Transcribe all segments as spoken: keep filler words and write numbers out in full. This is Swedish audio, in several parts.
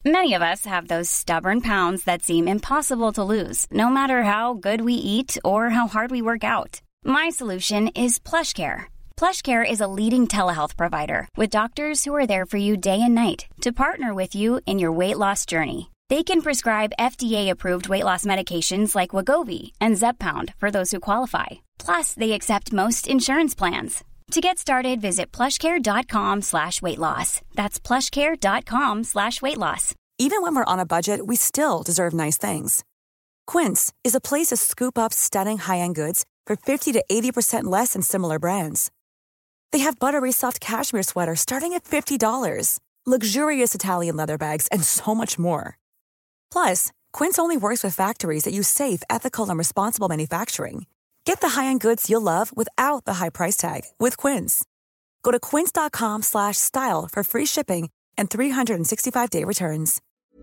Many of us have those stubborn pounds that seem impossible to lose, no matter how good we eat or how hard we work out. My solution is PlushCare. PlushCare is a leading telehealth provider with doctors who are there for you day and night to partner with you in your weight loss journey. They can prescribe F D A-approved weight loss medications like Wegovy and Zepbound for those who qualify. Plus, they accept most insurance plans. To get started, visit plushcare.com slash weight loss. That's plushcare.com slash weight loss. Even when we're on a budget, we still deserve nice things. Quince is a place to scoop up stunning high-end goods for fifty to eighty percent less than similar brands. They have buttery soft cashmere sweaters starting at fifty dollars, luxurious Italian leather bags, and so much more. Plus, Quince only works with factories that use safe, ethical, and responsible manufacturing. Get the high-end goods you'll love without the high price tag with Quince. Go to quince.com slash style for free shipping and three sixty-five day returns.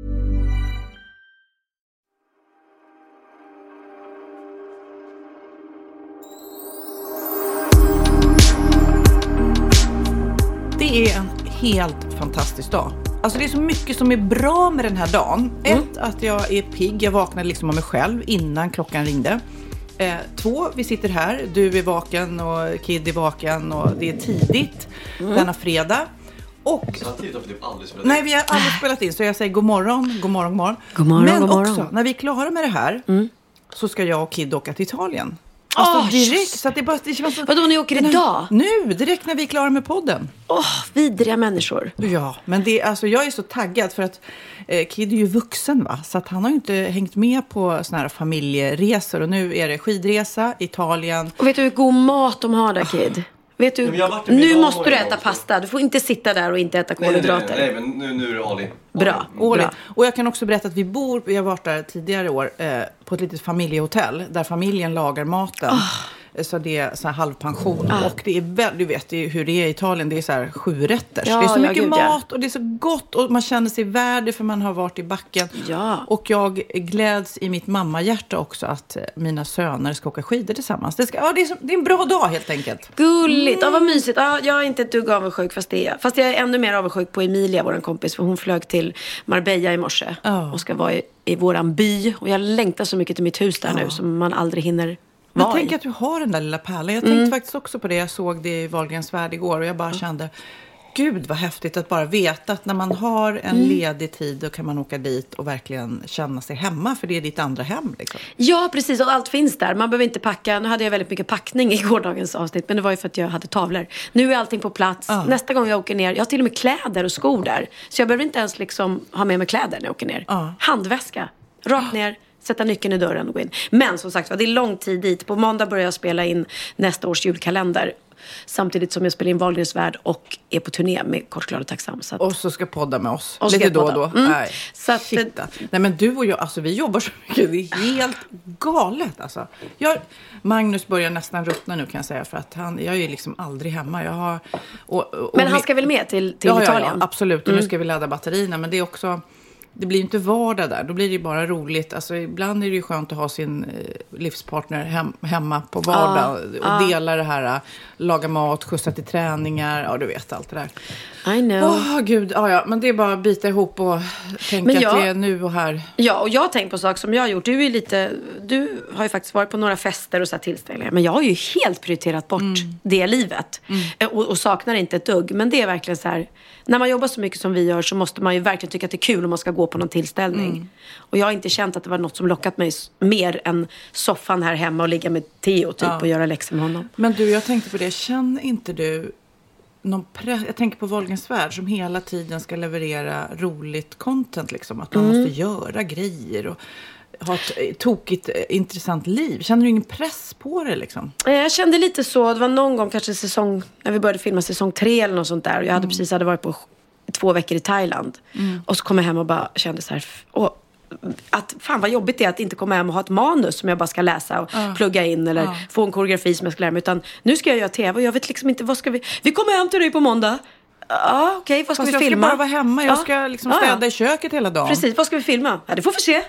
Det är en helt fantastisk dag. Alltså det är så mycket som är bra med den här dagen. Mm. Ett, att jag är pigg. Jag vaknade liksom av mig själv innan klockan ringde. Eh, två, vi sitter här. Du är vaken och Kid är vaken och det är tidigt mm. denna fredag. Och så tidigt har vi typ aldrig spelat in. Nej, vi har aldrig spelat in. Så jag säger god morgon, god morgon, god morgon. God morgon, Men god morgon. också, när vi är klara med det här mm. så ska jag och Kid åka till Italien. Alltså oh, direkt, så att det bara... Det känns så, vadå, ni åker idag? Nu, direkt när vi är klara med podden. Åh, oh, vidriga människor. Ja, men det, alltså, jag är så taggad för att eh, Kid är ju vuxen, va? Så att han har ju inte hängt med på såna här familjeresor. Och nu är det skidresa, Italien. Och vet du hur god mat de har där, Kid? Oh. Vet du, nu måste du äta pasta. Du får inte sitta där och inte äta kolhydrater. Nej, nej, nej, nej, men nu, nu är det all in. Bra. Bra. Och jag kan också berätta att vi bor, vi har varit där tidigare år, eh, på ett litet familjehotell där familjen lagar maten. Oh. Så det är så här halvpension. Ah. Och det är väldigt, du vet hur det är i Italien, det är så här sju rätter. Ja, det är så mycket ja, mat ja. Och det är så gott och man känner sig värdig för man har varit i backen. Ja. Och jag gläds i mitt mammahjärta också att mina söner ska åka skidor tillsammans. Det, ska, ja, det, är, så, det är en bra dag helt enkelt. Gulligt, mm. ja, vad mysigt. Ja, jag är inte ett dugg avundsjuk fast, det är. fast jag är ännu mer avundsjuk på Emilia, vår kompis. För hon flög till Marbella i morse oh. och ska vara i, i våran by. Och jag längtar så mycket till mitt hus där oh. nu som man aldrig hinner. Men tänk att du har den där lilla pärlan. Jag tänkte mm. faktiskt också på det. Jag såg det i Wahlgrens värld igår. Och jag bara kände, gud vad häftigt att bara veta att när man har en mm. ledig tid då kan man åka dit och verkligen känna sig hemma. För det är ditt andra hem liksom. Ja, precis. Och allt finns där. Man behöver inte packa. Nu hade jag väldigt mycket packning i gårdagens avsnitt. Men det var ju för att jag hade tavlor. Nu är allting på plats. Ah. Nästa gång jag åker ner. Jag har till och med kläder och skor där. Så jag behöver inte ens liksom ha med mig kläder när jag åker ner. Ah. Handväska. Rakt ner. Sätta nyckeln i dörren och gå in. Men som sagt, det är lång tid dit. På måndag börjar jag spela in nästa års julkalender. Samtidigt som jag spelar in Wahlgrens värld och är på turné med Kort, glad och tacksam. Så att... Och så ska podda med oss. Och lite då och då. Mm. Nej, så att, Nej, men du och jag, alltså vi jobbar så mycket. Det är helt galet alltså. Jag, Magnus börjar nästan ruttna nu kan jag säga. För att han, jag är liksom aldrig hemma. Jag har, och, och, men han ska väl med till, till ja, Italien? Ja, ja, absolut. Och mm. nu ska vi ladda batterierna. Men det är också... Det blir inte vardag där. Då blir det bara roligt. Alltså, ibland är det ju skönt att ha sin eh, livspartner hem, hemma på vardag. Ah, och ah. dela det här. Laga mat, skjutsa till träningar. Ja, du vet allt det där. I know. Åh, oh, gud. Ja, ja. Men det är bara att bita ihop och tänka jag, att det är nu och här. Ja, och jag har tänkt på saker som jag har gjort. Du är lite... Du har ju faktiskt varit på några fester och så här tillställningar. Men jag har ju helt prioriterat bort mm. det livet. Mm. Och, och saknar inte ett dugg. Men det är verkligen så här... När man jobbar så mycket som vi gör så måste man ju verkligen tycka att det är kul om man ska gå på någon tillställning. Mm. Och jag har inte känt att det var något som lockat mig mer än soffan här hemma och ligga med Theo typ ja. och göra läxor med honom. Men du, jag tänkte på det. Känner inte du någon press? Jag tänker på Wahlgrens värld som hela tiden ska leverera roligt content liksom. Att man mm. måste göra grejer och ha ett tokigt, intressant liv. Känner du ingen press på det liksom? Jag kände lite så. Det var någon gång kanske säsong, när vi började filma säsong tre eller något sånt där. Och jag hade mm. precis hade varit på två veckor i Thailand. Mm. Och så kom jag hem och bara kände så här... Och att fan vad jobbigt det är att inte komma hem och ha ett manus som jag bara ska läsa och uh. plugga in. Eller uh. få en koreografi som jag ska lära mig. Utan nu ska jag göra tv och jag vet liksom inte vad ska vi... Vi kommer hem till dig på måndag. Ja, okej. Okay, vad ska Fast vi filma? Jag ska bara vara hemma. Jag ska liksom städa ja. i köket hela dagen. Precis, vad ska vi filma? Ja, det får vi se.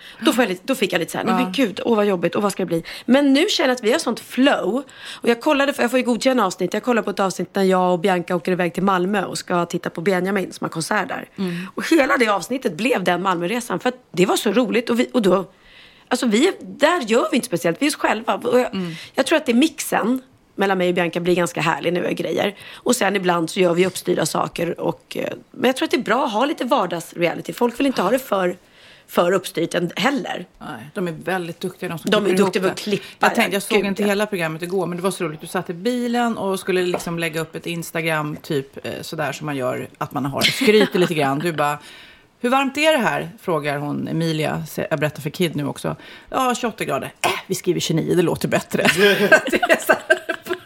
Då, får jag lite, då fick jag lite så här, nej men gud, åh vad jobbigt, och vad ska det bli? Men nu känner jag att vi har sånt flow. Och jag kollade, för jag får ju godkänna avsnitt. Jag kollade på ett avsnitt när jag och Bianca åker iväg till Malmö och ska titta på Benjamin som har konsert där. Mm. Och hela det avsnittet blev den Malmöresan. För att det var så roligt. Och, vi, och då, alltså vi, där gör vi inte speciellt, vi är oss själva. Och jag, mm. jag tror att det är mixen mellan mig och Bianca blir ganska härlig nu och grejer. Och sen ibland så gör vi uppstyrda saker. Och, men jag tror att det är bra att ha lite vardagsreality. Folk vill inte ha det för... för uppstyrt heller. Nej, de är väldigt duktiga. De, som de är duktiga på att klippa. Jag, tänkte, jag såg Gud, inte hela programmet igår, men det var så roligt. Du satt i bilen och skulle liksom lägga upp ett Instagram typ eh, sådär som man gör, att man har skryter lite grann. Du bara, hur varmt är det här? Frågar hon Emilia. Jag berättar för Kid nu också. Ja, tjugoåtta grader. Äh, vi skriver tjugonio, det låter bättre. Det är så här,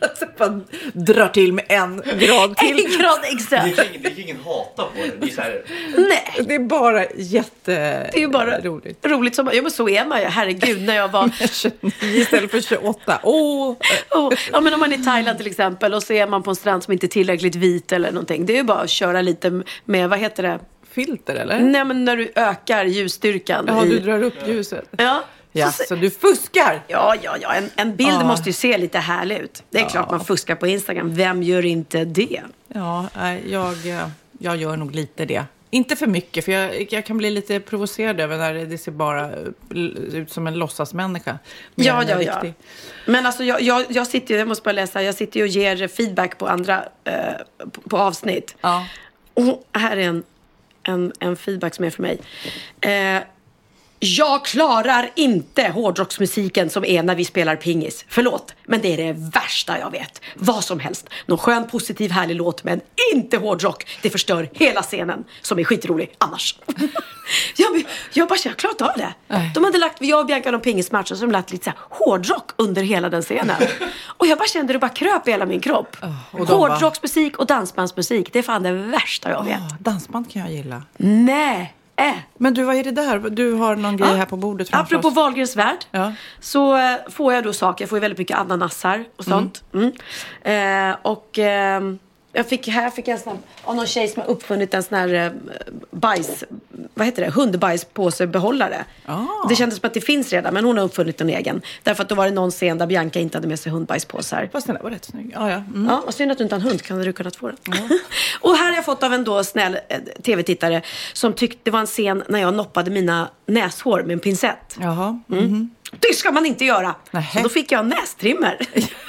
man drar till med en grad till. En grad extra. Det är ingen, det är ingen hata på det. Det är så här... Nej. Det är bara jätte... Det är ju bara roligt. Roligt som... Ja, men så är man ju. Herregud, när jag var... tjugonio istället för tjugoåtta. Åh! Oh. Ja, men om man är i Thailand till exempel och så är man på en strand som inte är tillräckligt vit eller någonting. Det är ju bara att köra lite med, vad heter det? Filter, eller? Nej, men när du ökar ljusstyrkan. Ja, i... du drar upp ljuset. Ja. Ja, så, så du fuskar? Ja, ja, ja. En, en bild ja. måste ju se lite härlig ut. Det är ja. klart man fuskar på Instagram. Vem gör inte det? Ja, jag, jag gör nog lite det. Inte för mycket, för jag, jag kan bli lite provocerad över när det ser bara ut som en låtsasmänniska. Ja, ja, ja. Men alltså, jag, jag, jag sitter ju, jag måste bara läsa, jag sitter ju och ger feedback på andra, eh, på, på avsnitt. Ja. Och här är en, en, en feedback som är för mig. Eh, Jag klarar inte hårdrocksmusiken som är när vi spelar pingis. Förlåt, men det är det värsta jag vet. Vad som helst. Någon skön, positiv, härlig låt, men inte hårdrock. Det förstör hela scenen, som är skitrolig annars. jag, jag bara, jag klarar inte av det. Nej. De hade lagt, jag och Bianca någon pingismatch och så de lagt lite så här hårdrock under hela den scenen. Och jag bara kände det bara kröp i hela min kropp. Oh, och hårdrocksmusik bara... och dansbandsmusik, det är fan det värsta jag vet. Oh, dansband kan jag gilla. Nej. Äh. Men du, vad är det där? Du har någon grej ja. här på bordet framför Apropå oss. Wahlgrens värld ja. så äh, får jag då saker. Jag får ju väldigt mycket ananassar och sånt. Mm. Mm. Eh, och eh, jag fick, här fick jag en sån här, av någon tjej som har uppfunnit en sån här eh, bajs, vad heter det? Hundbajspåsebehållare. Ah. Det kändes som att det finns redan, men hon har uppfunnit en egen. Därför att då var det någon scen där Bianca inte hade med sig hundbajspåsar. Fast den var rätt snygg. Ah, ja. Mm. Ja, och synd att du inte har en hund, kan du kunnat få den. Ja. Och här har jag fått av en då snäll eh, tv-tittare som tyckte det var en scen när jag noppade mina näshår med en pincett. Jaha. Mm. Mm-hmm. Det ska man inte göra. Nähe. Så då fick jag en nästrimmer.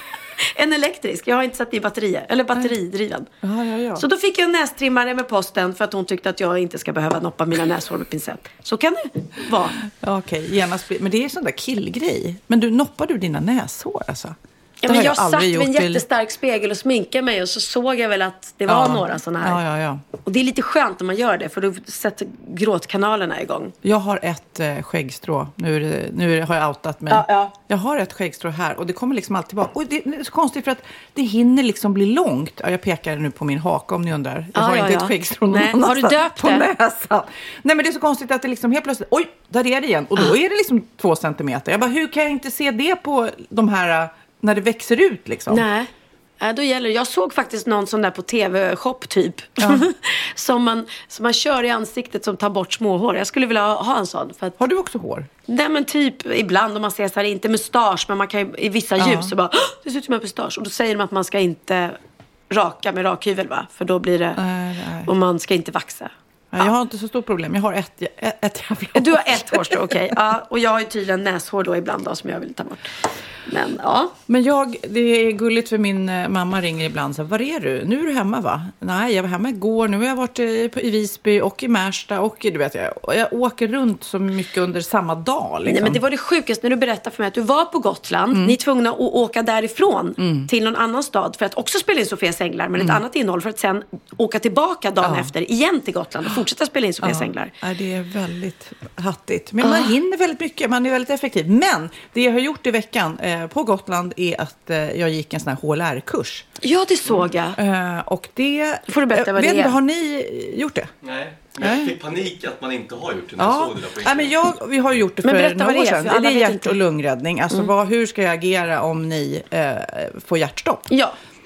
En elektrisk. Jag har inte satt i batterier. Eller batteridriven. Ja, ja, ja. Så då fick jag en nästrimmare med posten. För att hon tyckte att jag inte ska behöva noppa mina näshår med pincett. Så kan det vara. Okej, okay, genast. Men det är sån där killgrej. Men du, noppar du dina näshår alltså? Ja, men jag, jag satt vid en jättestark spegel och sminkade mig. Och så såg jag väl att det var ja. några såna här. Ja, ja, ja. Och det är lite skönt när man gör det. För då sätter gråtkanalerna igång. Jag har ett eh, skäggstrå. Nu, nu har jag outat mig. Ja, ja. Jag har ett skäggstrå här. Och det kommer liksom alltid vara. Och det, det är så konstigt för att det hinner liksom bli långt. Ja, jag pekar nu på min haka om ni undrar. Jag ja, har ja, inte ja. ett skäggstrå någon Nej. Har du döpt på det? näsan. Nej, men det är så konstigt att det liksom helt plötsligt. Oj, där är det igen. Och då är det liksom två centimeter. Jag bara, hur kan jag inte se det på de här... När det växer ut liksom. Nej, äh, då gäller det. Jag såg faktiskt någon sån där på tv-shop typ. Ja. som, man, som man kör i ansiktet som tar bort småhår. Jag skulle vilja ha, ha en sån. För att, har du också hår? Nej, men typ ibland om man ser så här, inte mustasch. Men man kan ju, i vissa ja. ljus så bara, det ser ut som en mustasch. Och då säger de att man ska inte raka med rakhyvel, va? För då blir det, nej, nej. och man ska inte vaxa. Ja, jag har inte så stort problem. Jag har ett, ett, ett jävla... Du har ett hårstrå, okej. Okay. Ja, och jag har ju tydligen näshår då ibland då, som jag vill ta bort. Men ja. Men jag, det är gulligt för min mamma ringer ibland så här, var är du? Nu är du hemma, va? Nej, jag var hemma igår. Nu har jag varit i, i Visby och i Märsta och du vet, jag, jag åker runt så mycket under samma dag. Liksom. Nej, men det var det sjukaste när du berättade för mig att du var på Gotland. Mm. Ni är tvungna att åka därifrån mm. till någon annan stad för att också spela in Sofias änglar, men mm. ett annat innehåll för att sen åka tillbaka dagen ja. efter igen till Gotland och fortsätta spela in Sofias ja. änglar. Ja, det är väldigt hattigt. Men man ah. hinner väldigt mycket, man är väldigt effektiv. Men det jag har gjort i veckan eh, på Gotland är att eh, jag gick en sån här H L R-kurs. Ja, det såg jag. Eh, och det... Får du berätta vad eh, det är? Har ni gjort det? Nej. Jag fick panik att man inte har gjort det när ja. jag såg det där på ja, men jag, vi har gjort det för några år sedan. Det är, det är hjärt- och lungräddning. Alltså, mm. vad, hur ska jag agera om ni eh, får hjärtstopp? Ja.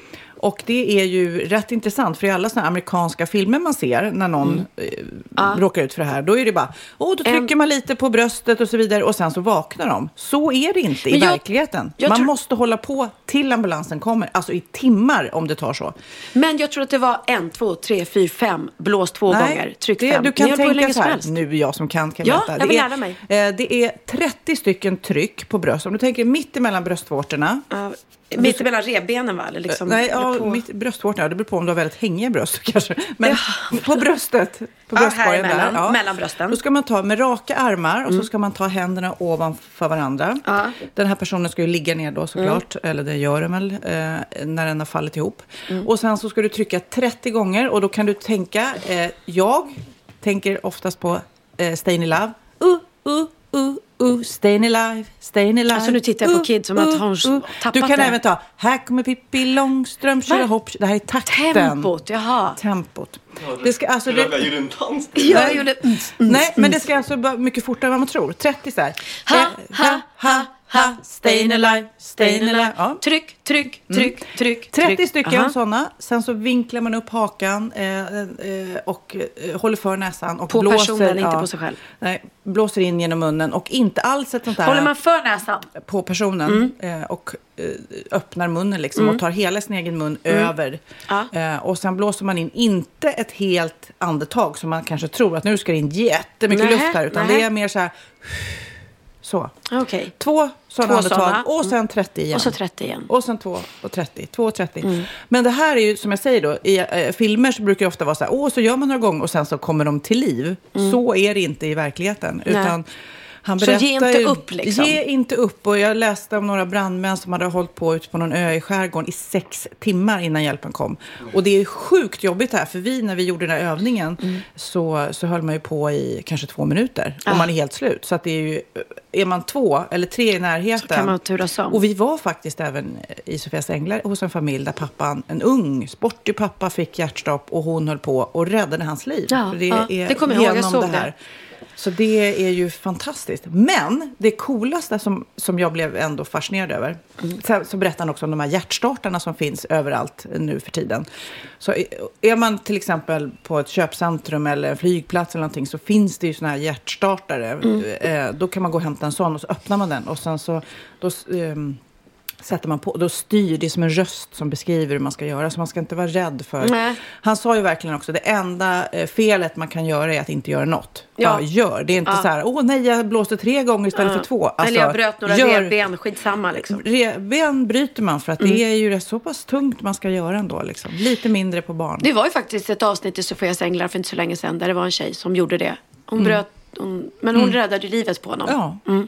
Och det är ju rätt intressant, för i alla såna amerikanska filmer man ser när någon mm. eh, ah. råkar ut för det här, då är det bara, åh, då trycker um, man lite på bröstet och så vidare och sen så vaknar de. Så är det inte i jag, verkligen. Jag man tror... måste hålla på till ambulansen kommer, alltså i timmar om det tar så. Men jag tror att det var en, två, tre, fyra, fem, blås två Nej, gånger, tryck det, fem. Du kan tänka så här, nu är jag som kan, kan ja, veta. jag vill det är, lära mig. Eh, det är trettio stycken tryck på bröst. Om du tänker mitt emellan bröstvårtorna. Uh. Mitt emellan revbenen, va? Eller liksom, Nej, ja, på... mitt bröstvårtorna, det beror på om du har väldigt hängiga bröst kanske. Men ja. på bröstet, på bröstkorgen ja, där. Ja. Mellan brösten. Då ska man ta med raka armar och mm. så ska man ta händerna ovanför varandra. Ja. Den här personen ska ju ligga ner då såklart, mm. eller det gör den väl eh, när den har fallit ihop. Mm. Och sen så ska du trycka trettio gånger och då kan du tänka, eh, jag tänker oftast på eh, Stayin' in Love. Uh, uh, uh. Uh, stayin' alive, stayin' alive. Alltså nu tittar jag på uh, Kids som uh, att hon uh. tappat Du kan det. även ta, här kommer Pippi Långström, köra hopp. Det här är takten. Tempot, jaha. Tempot. Det ska, alltså, det... Jag gjorde en dans. Jag gjorde... Mm, mm, Nej, men det ska alltså vara mycket fortare än vad man tror. trettio så här. Ha, ha, ha, ha, stayin' alive, stayin' alive. Ja. Tryck, tryck, tryck, mm. tryck. trettio stycken Aha. sådana. Sen så vinklar man upp hakan eh, eh, och eh, håller för näsan. Och på blåser, personen, ja, inte på sig själv. Nej, blåser in genom munnen och inte alls ett sånt där. Håller man för näsan? På personen mm. eh, och eh, öppnar munnen liksom mm. och tar hela sin egen mun mm. över. Ja. Eh, och sen blåser man in inte ett helt andetag som man kanske tror att nu ska det in jättemycket Nähe, luft här. Utan Nähe. det är mer så här... Så. Okay. Två sådana andetag såna. och sen trettio igen. Och så trettio igen. Och sen två och trettio. Två och trettio. Mm. Men det här är ju, som jag säger då, i äh, filmer så brukar det ofta vara så här, åh, så gör man några gånger och sen så kommer de till liv. Mm. Så är det inte i verkligheten. Nej. Utan han berättar, så ge inte upp liksom. Ge inte upp. Och jag läste om några brandmän som hade hållit på ute på någon ö i skärgården i sex timmar innan hjälpen kom. Mm. Och det är sjukt jobbigt här. För vi, när vi gjorde den här övningen mm. så, så höll man ju på i kanske två minuter. Ah. Och man är helt slut. Så att det är ju, är man två eller tre i närheten. Så kan man turas om. Och vi var faktiskt även i Sofias Änglar hos en familj där pappan, en ung, sportig pappa fick hjärtstopp. Och hon höll på och räddade hans liv. Ja, för det ja. är det kommer jag ihåg, jag såg det här. Det. Så det är ju fantastiskt. Men det coolaste som, som jag blev ändå fascinerad över. Mm. Så, så berättar han också om de här hjärtstartarna som finns överallt nu för tiden. Så är man till exempel på ett köpcentrum eller en flygplats eller någonting, så finns det ju såna här hjärtstartare. Mm. Eh, då kan man gå och hämta en sån och så öppnar man den. Och sen så... Då, eh, sätter man på, då styr det som en röst som beskriver hur man ska göra, så man ska inte vara rädd för. Nej. Han sa ju verkligen också, det enda eh, felet man kan göra är att inte göra något. Ja, ja gör. Det är inte ja. så här, åh nej, jag blåste tre gånger istället ja. för två. Alltså, eller jag bröt några gör, revben, skitsamma liksom. Revben bryter man för att mm. det är ju det så pass tungt man ska göra ändå liksom. Lite mindre på barn. Det var ju faktiskt ett avsnitt i Sofias Änglar för inte så länge sedan där det var en tjej som gjorde det. Hon mm. bröt, hon, men hon mm. räddade livet på honom. Ja. Mm.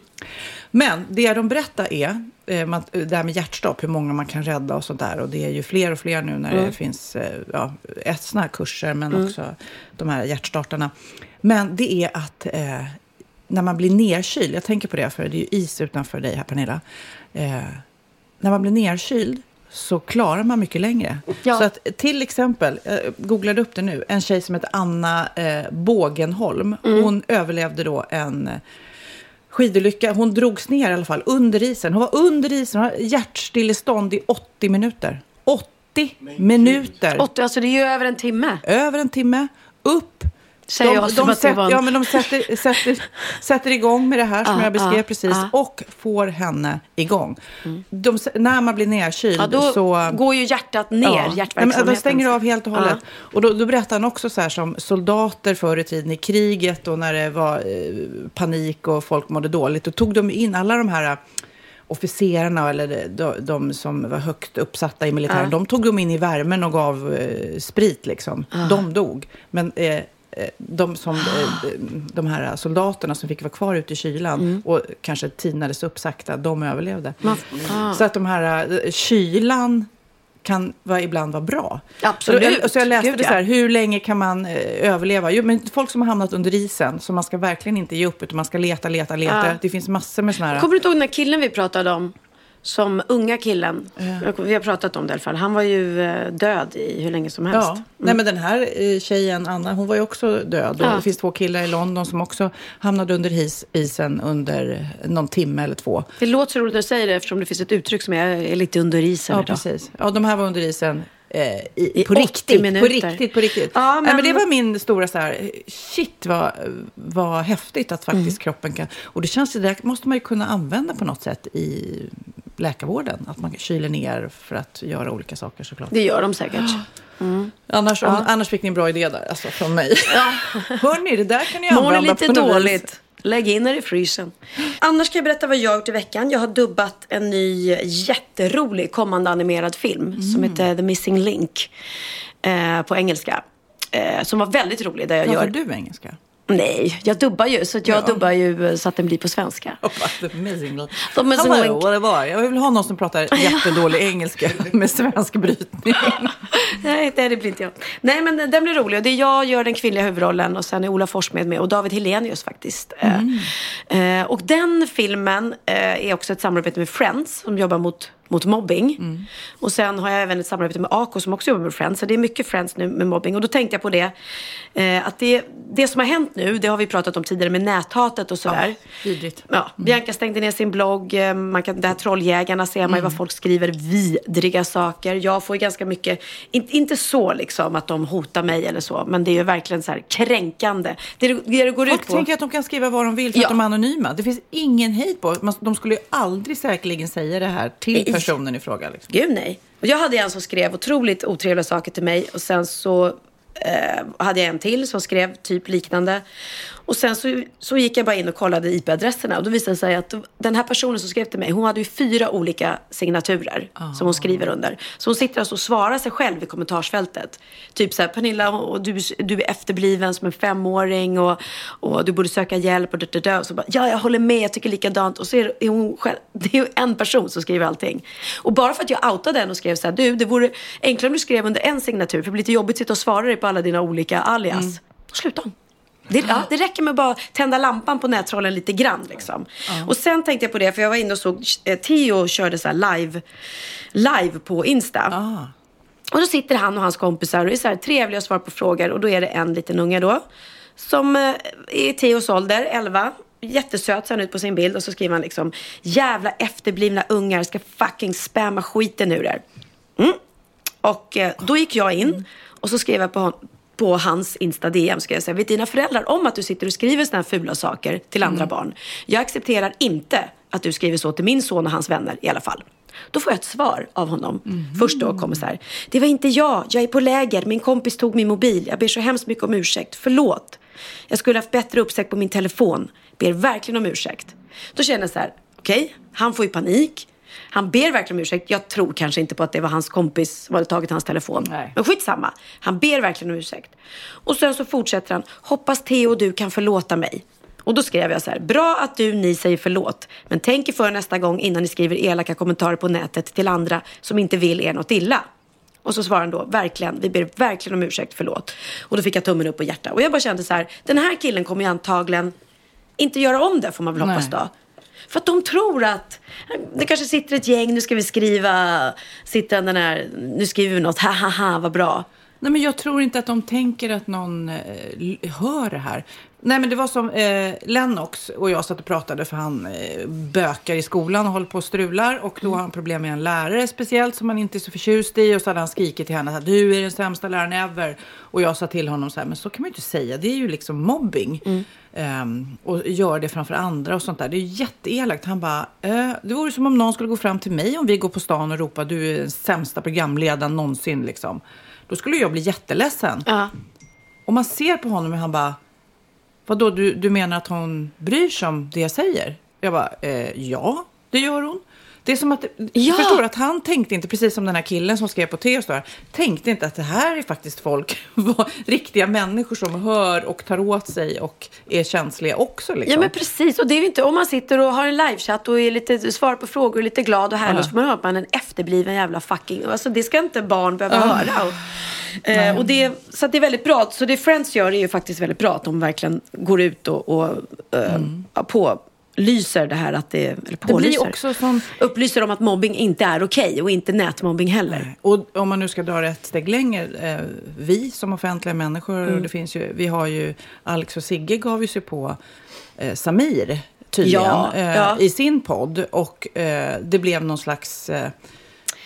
Men det de berättar är eh, man, det här med hjärtstopp, hur många man kan rädda och sånt där. Och det är ju fler och fler nu när mm. det finns eh, ja, ett såna här kurser, men mm. också de här hjärtstartarna. Men det är att eh, när man blir nerkyld, jag tänker på det för det är ju is utanför dig här, Pernilla. Eh, när man blir nerkyld så klarar man mycket längre. Ja. Så att till exempel, jag googlade upp det nu, en tjej som heter Anna eh, Bågenholm. Mm. Hon överlevde då en skidolycka. Hon drogs ner i alla fall under isen. Hon var under isen och hade hjärtstillestånd i åttio minuter. åttio minuter. åttio, alltså det är ju över en timme. Över en timme. Upp. Säger de, jag de, de, sätt, en... ja, men de sätter, sätter, sätter igång med det här som ah, jag beskrev ah, precis ah. och får henne igång. Mm. De, när man blir nerkyld ja, då så går ju hjärtat ner, ja, hjärtverksamheten. De stänger av helt och hållet. Ah. Och då, då berättar han också så här som soldater förr i tiden i kriget och när det var eh, panik och folk mådde dåligt. Då tog de in alla de här officerarna eller de, de som var högt uppsatta i militären. Ah. De tog dem in i värmen och gav eh, sprit liksom. Ah. De dog. Men eh, de, som, de här soldaterna som fick vara kvar ute i kylan mm. och kanske tinades upp sakta, de överlevde. Mm. Så att de här kylan kan vara, ibland vara bra. Absolut. Så, så jag läste Gud, ja. så här, hur länge kan man eh, överleva? Jo, men folk som har hamnat under isen, så man ska verkligen inte ge upp, utan man ska leta, leta, leta. Ja. Det finns massor med såna här... Kommer du inte ihåg den här killen vi pratade om? Som unga killen, ja. vi har pratat om det i alla fall. Han var ju död i hur länge som helst. Ja. Mm. Nej, men den här tjejen, Anna, hon var ju också död. Ja. Det finns två killar i London som också hamnade under is, isen under någon timme eller två. Det låter så roligt att säga det eftersom det finns ett uttryck som är, är lite under isen ja, idag. Precis. Ja, de här var under isen eh, i, I på riktigt, minuter. på riktigt, på riktigt. Ja, men... Nej, men det var min stora så här, shit vad, vad häftigt att faktiskt mm. kroppen kan, och det känns, det där måste man ju kunna använda på något sätt i läkarvården, att man kyler ner för att göra olika saker såklart. Det gör de säkert. Mm. Annars, om, ja. annars fick ni en bra idé där, alltså från mig. Ja. Hörrni, det där kan ni använda. Mår lite dåligt. Vis. Lägg in er i frysen. Annars kan jag berätta vad jag har gjort i veckan. Jag har dubbat en ny jätterolig kommande animerad film mm. som heter The Missing Link eh, på engelska. Eh, som var väldigt rolig. Där jag Varför gör... du engelska? Nej, jag dubbar ju. Så jag ja. dubbar ju så att den blir på svenska. Oh, the Missing Link. The Missing Link. Vad det var. Jag vill ha någon som pratar jättedålig engelska med svensk brytning. Nej, det blir inte jag. Nej, men den blir rolig. Och det är jag gör den kvinnliga huvudrollen. Och sen är Ola Forssmed med. Och David Helenius faktiskt. Mm. Eh, och den filmen eh, är också ett samarbete med Friends. Som jobbar mot, mot mobbing. Mm. Och sen har jag även ett samarbete med A K som också jobbar med Friends. Så det är mycket Friends nu med mobbing. Och då tänkte jag på det. Eh, att det, det som har hänt nu, det har vi pratat om tidigare med näthatet och sådär. Ja, vidrigt. Ja, mm. Bianca stängde ner sin blogg. Man kan, det här Trolljägarna ser man ju mm. vad folk skriver. Vidriga saker. Jag får ju ganska mycket, inte, inte så liksom att de hotar mig eller så. Men det är ju verkligen så här kränkande. Det, det, det går folk ut på. tänker att de kan skriva vad de vill för ja. att de är anonyma. Det finns ingen hejt på. De skulle ju aldrig säkerligen säga det här till personen i fråga. Liksom. Gud nej. Och jag hade en som skrev otroligt otrevliga saker till mig. Och sen så eh, hade jag en till som skrev typ liknande. Och sen så, så gick jag bara in och kollade I P-adresserna. Och då visade det sig att den här personen som skrev till mig, hon hade ju fyra olika signaturer oh. som hon skriver under. Så hon sitter alltså och svarar sig själv i kommentarsfältet. Typ så här, Pernilla, och du, du är efterbliven som en femåring och, och du borde söka hjälp och dö, dö. Och så bara, ja, jag håller med, jag tycker likadant. Och så är, är hon själv, det är ju en person som skriver allting. Och bara för att jag outade den och skrev så här, du, det vore enklare om du skrev under en signatur. För det blir lite jobbigt att sitta och svara dig på alla dina olika alias. Mm. Sluta om. Det, ja, det räcker med att bara tända lampan på nättrollen lite grann liksom. Uh. Och sen tänkte jag på det, för jag var inne och såg eh, Theo körde så här live live på Insta. Uh. Och då sitter han och hans kompisar och är så här trevliga och svarar på frågor. Och då är det en liten unge då som eh, är Theos ålder, elva. Jättesöt ser han ut på sin bild. Och så skriver han liksom, jävla efterblivna ungar ska fucking spamma skiten ur er. Mm. Och eh, då gick jag in och så skrev jag på honom, på hans Insta-D M ska jag säga, vet dina föräldrar om att du sitter och skriver såna här fula saker till andra mm. barn? Jag accepterar inte att du skriver så till min son och hans vänner i alla fall. Då får jag ett svar av honom. Mm. Först då kommer så här, det var inte jag, jag är på läger, min kompis tog min mobil, jag ber så hemskt mycket om ursäkt, förlåt. Jag skulle haft bättre uppsikt på min telefon, ber verkligen om ursäkt. Då känner jag så här, okej, okay, han får ju panik. Han ber verkligen om ursäkt. Jag tror kanske inte på att det var hans kompis som hade tagit hans telefon. Nej. Men skitsamma. Han ber verkligen om ursäkt. Och sen så fortsätter han. Hoppas Theo och du kan förlåta mig. Och då skrev jag så här. Bra att du, ni säger förlåt. Men tänk er för nästa gång innan ni skriver elaka kommentarer på nätet till andra som inte vill er något illa. Och så svarar han då, verkligen, vi ber verkligen om ursäkt, förlåt. Och då fick jag tummen upp och hjärta. Och jag bara kände så här. Den här killen kommer ju antagligen inte göra om det, får man väl hoppas då. För att de tror att det kanske sitter ett gäng, nu ska vi skriva, sitter den här, nu skriver vi något, ha ha ha, vad bra. Nej, men jag tror inte att de tänker att någon eh, hör det här. Nej, men det var som eh, Lennox och jag satt och pratade, för han eh, bökar i skolan och håller på och strular. Och då har han problem med en lärare speciellt som han inte är så förtjust i. Och så hade han skrikit till henne att du är den sämsta läraren ever. Och jag sa till honom så här, men så kan man ju inte säga. Det är ju liksom mobbing. Mm. Um, och gör det framför andra och sånt där. Det är ju jätteelakt. Han bara, eh, det vore som om någon skulle gå fram till mig om vi går på stan och ropar du är den sämsta programledaren någonsin liksom. Då skulle jag bli jätteledsen. Uh. Och man ser på honom och han bara, vadå, du, du menar att hon bryr sig om det jag säger? Jag bara, eh, ja, det gör hon. Det är som att, ja. förstår att han tänkte inte, precis som den här killen som skrev på Theos där, tänkte inte att det här är faktiskt folk, var riktiga människor som hör och tar åt sig och är känsliga också liksom. Ja, men precis, och det är ju inte, om man sitter och har en livechatt och är lite, svarar på frågor och är lite glad och härlig, uh. så får man höra att man är en efterbliven jävla fucking, alltså det ska inte barn behöva uh. höra. Och, eh, och det, så att det är väldigt bra, så det Friends gör är ju faktiskt väldigt bra, att de verkligen går ut och, och eh, mm. på lyser det här att det, eller pålyser, det blir också som upplyser om att mobbing inte är okej och inte nätmobbing heller. Nej. Och om man nu ska dra ett steg längre, eh, vi som offentliga människor, mm. och det finns ju, vi har ju Alex och Sigge gav ju sig på eh, Samir tydligen, ja, eh, ja. i sin podd, och eh, det blev någon slags eh,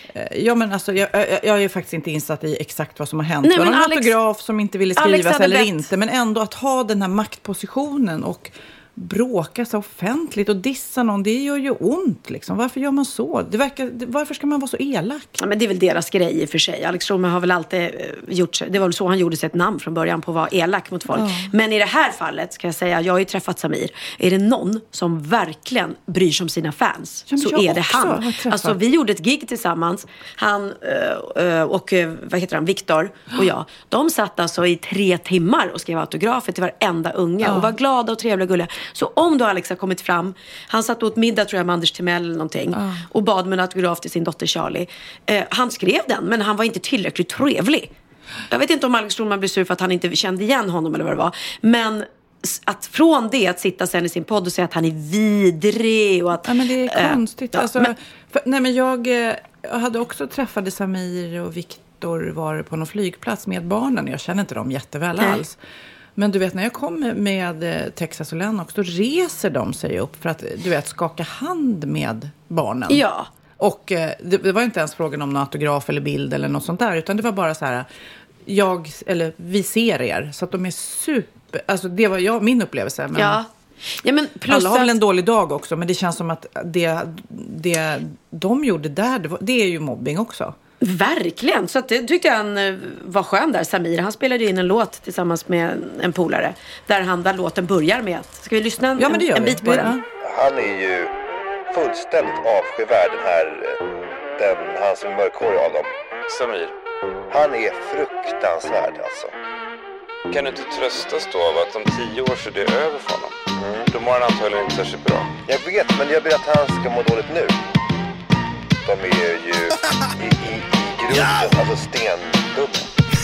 Ja, men alltså, jag, jag, jag är faktiskt inte insatt i exakt vad som har hänt. Nej, Det var men någon Alex- autograf som inte ville skrivas eller bett. inte. Men ändå att ha den här maktpositionen och bråka så offentligt och dissa någon, det gör ju ont liksom. Varför gör man så? Det verkar, varför ska man vara så elak? Ja, men det är väl deras grej i och för sig. Alex Schulman har väl alltid eh, gjort sig, det var väl så han gjorde sig ett namn från början på att vara elak mot folk. Ja. Men i det här fallet ska jag säga, jag har ju träffat Samir. Är det någon som verkligen bryr sig om sina fans, ja, så är det han. Alltså vi gjorde ett gig tillsammans, han uh, och uh, vad heter han, Viktor och jag. De satt alltså i tre timmar och skrev autografer till varenda unga ja. och var glada och trevliga och gulliga. Så om då Alex har kommit fram, han satt åt middag tror jag med Anders Timell eller någonting uh. och bad med en autograf till sin dotter Charlie. Eh, han skrev den, men han var inte tillräckligt trevlig. Jag vet inte om Alex Schulman blev sur för att han inte kände igen honom eller vad det var. Men att från det att sitta sen i sin podd och säga att han är vidrig och att... Ja, men det är eh, konstigt. ja, alltså, men, för, nej, men jag, jag hade också träffat Samir och Viktor var på någon flygplats med barnen. Jag känner inte dem jätteväl nej. alls. Men du vet, när jag kom med Texas och Lennox, då reser de sig upp för att, du vet, skaka hand med barnen. Ja. Och eh, det, det var inte ens frågan om någon autograf eller bild eller något sånt där, utan det var bara så här, jag, eller vi ser er. Så att de är super, alltså det var jag, min upplevelse. Men ja. Ja, men plus alla har väl att... en dålig dag också, men det känns som att det, det de gjorde där, det, var, det är ju mobbing också. Verkligen, så att det tyckte jag han var skön där, Samir. Han spelade in en låt tillsammans med en polare där han, där låten börjar med att, ska vi lyssna en, ja, men det gör en vi. bit på ja. den? Han är ju fullständigt avskyvärd, den här, den, han som är mörkhårig av dem. Samir. Han är fruktansvärd alltså. Kan du inte tröstas då av att om tio år så är det över för honom? Mm. Då mår han antagligen inte särskilt bra. Jag vet, men jag vill att han ska må dåligt nu. De är ju i, i, i grunden, alltså stendumma.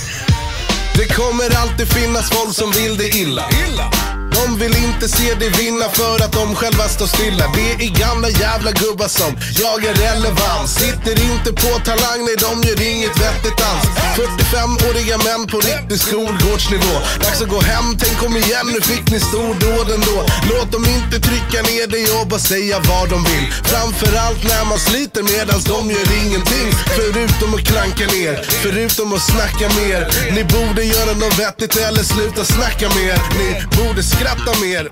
Det kommer alltid finnas folk som vill det illa. illa. De vill inte se det vinna för att de själva står stilla. Det är gamla jävla gubbar som jag är relevant. Sitter inte på talang, nej de gör inget vettigt alls. fyrtiofemåriga män på riktig skolgårdsnivå. Dags att gå hem, tänk om igen, nu fick ni stordåd ändå. Låt dem inte trycka ner dig och bara säga vad de vill. Framförallt när man sliter medans de gör ingenting. Förutom att klanka ner, förutom att snacka mer. Ni borde göra något vettigt eller sluta snacka mer. Ni borde skratta mer.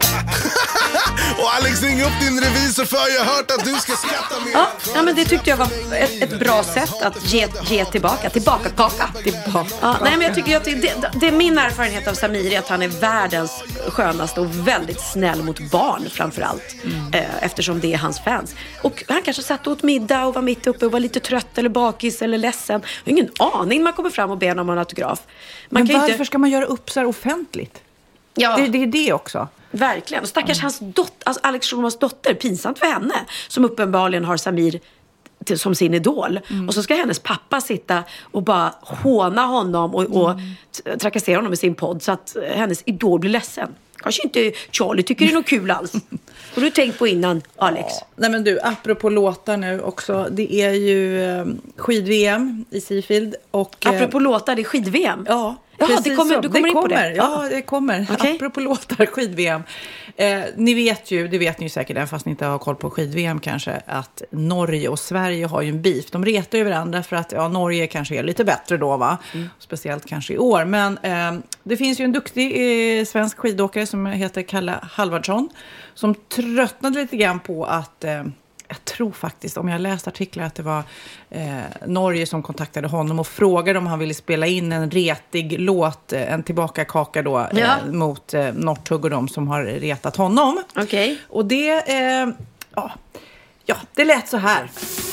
Och Alex, ring upp din revisor för jag har hört att du ska skratta mer. Ja, ja, men det tyckte jag var ett, ett bra sätt att ge, ge tillbaka. Tillbaka kaka. Tillbaka. Ja, nej, men jag tycker att det, det, det är min erfarenhet av Samir är att han är världens skönaste och väldigt snäll mot barn framförallt. Mm. Eh, eftersom det är hans fans. Och han kanske satt åt middag och var mitt uppe och var lite trött eller bakis eller ledsen. Jag har ingen aning man kommer fram och ber om en autograf. Man men kan varför inte... ska man göra upp så här offentligt? Ja. Det, det är det också. Verkligen. Och stackars mm. hans dotter, alltså Alex Schulmans dotter, pinsamt för henne, som uppenbarligen har Samir till, som sin idol. Mm. Och så ska hennes pappa sitta och bara håna honom och, och mm. trakassera honom i sin podd så att hennes idol blir ledsen. Kanske inte Charlie tycker det är något kul alls. Har du tänkt på innan, Alex? Ja. Nej men du, apropå låtar nu också. Det är ju eh, skid-V M i Seafield. Och, eh, apropå låtar, det är skid-V M? Ja. Jaha, det kommer, du kommer det in kommer, på det? Ja, det kommer. Okay. Apropå låtar, skid-V M. Eh, ni vet ju, det vet ni ju säkert, även fast ni inte har koll på skid-V M kanske, att Norge och Sverige har ju en beef. De retar ju varandra för att ja, Norge kanske är lite bättre då, va? Mm. Speciellt kanske i år. Men eh, det finns ju en duktig eh, svensk skidåkare som heter Kalle Halvardsson som tröttnade lite grann på att... Eh, jag tror faktiskt, om jag läst artiklar, att det var eh, Norge som kontaktade honom och frågade om han ville spela in en retig låt, en tillbakakaka då, ja. eh, mot eh, Northug och de som har retat honom. Okej. Okay. Och det, eh, ja, ja, det lät så här.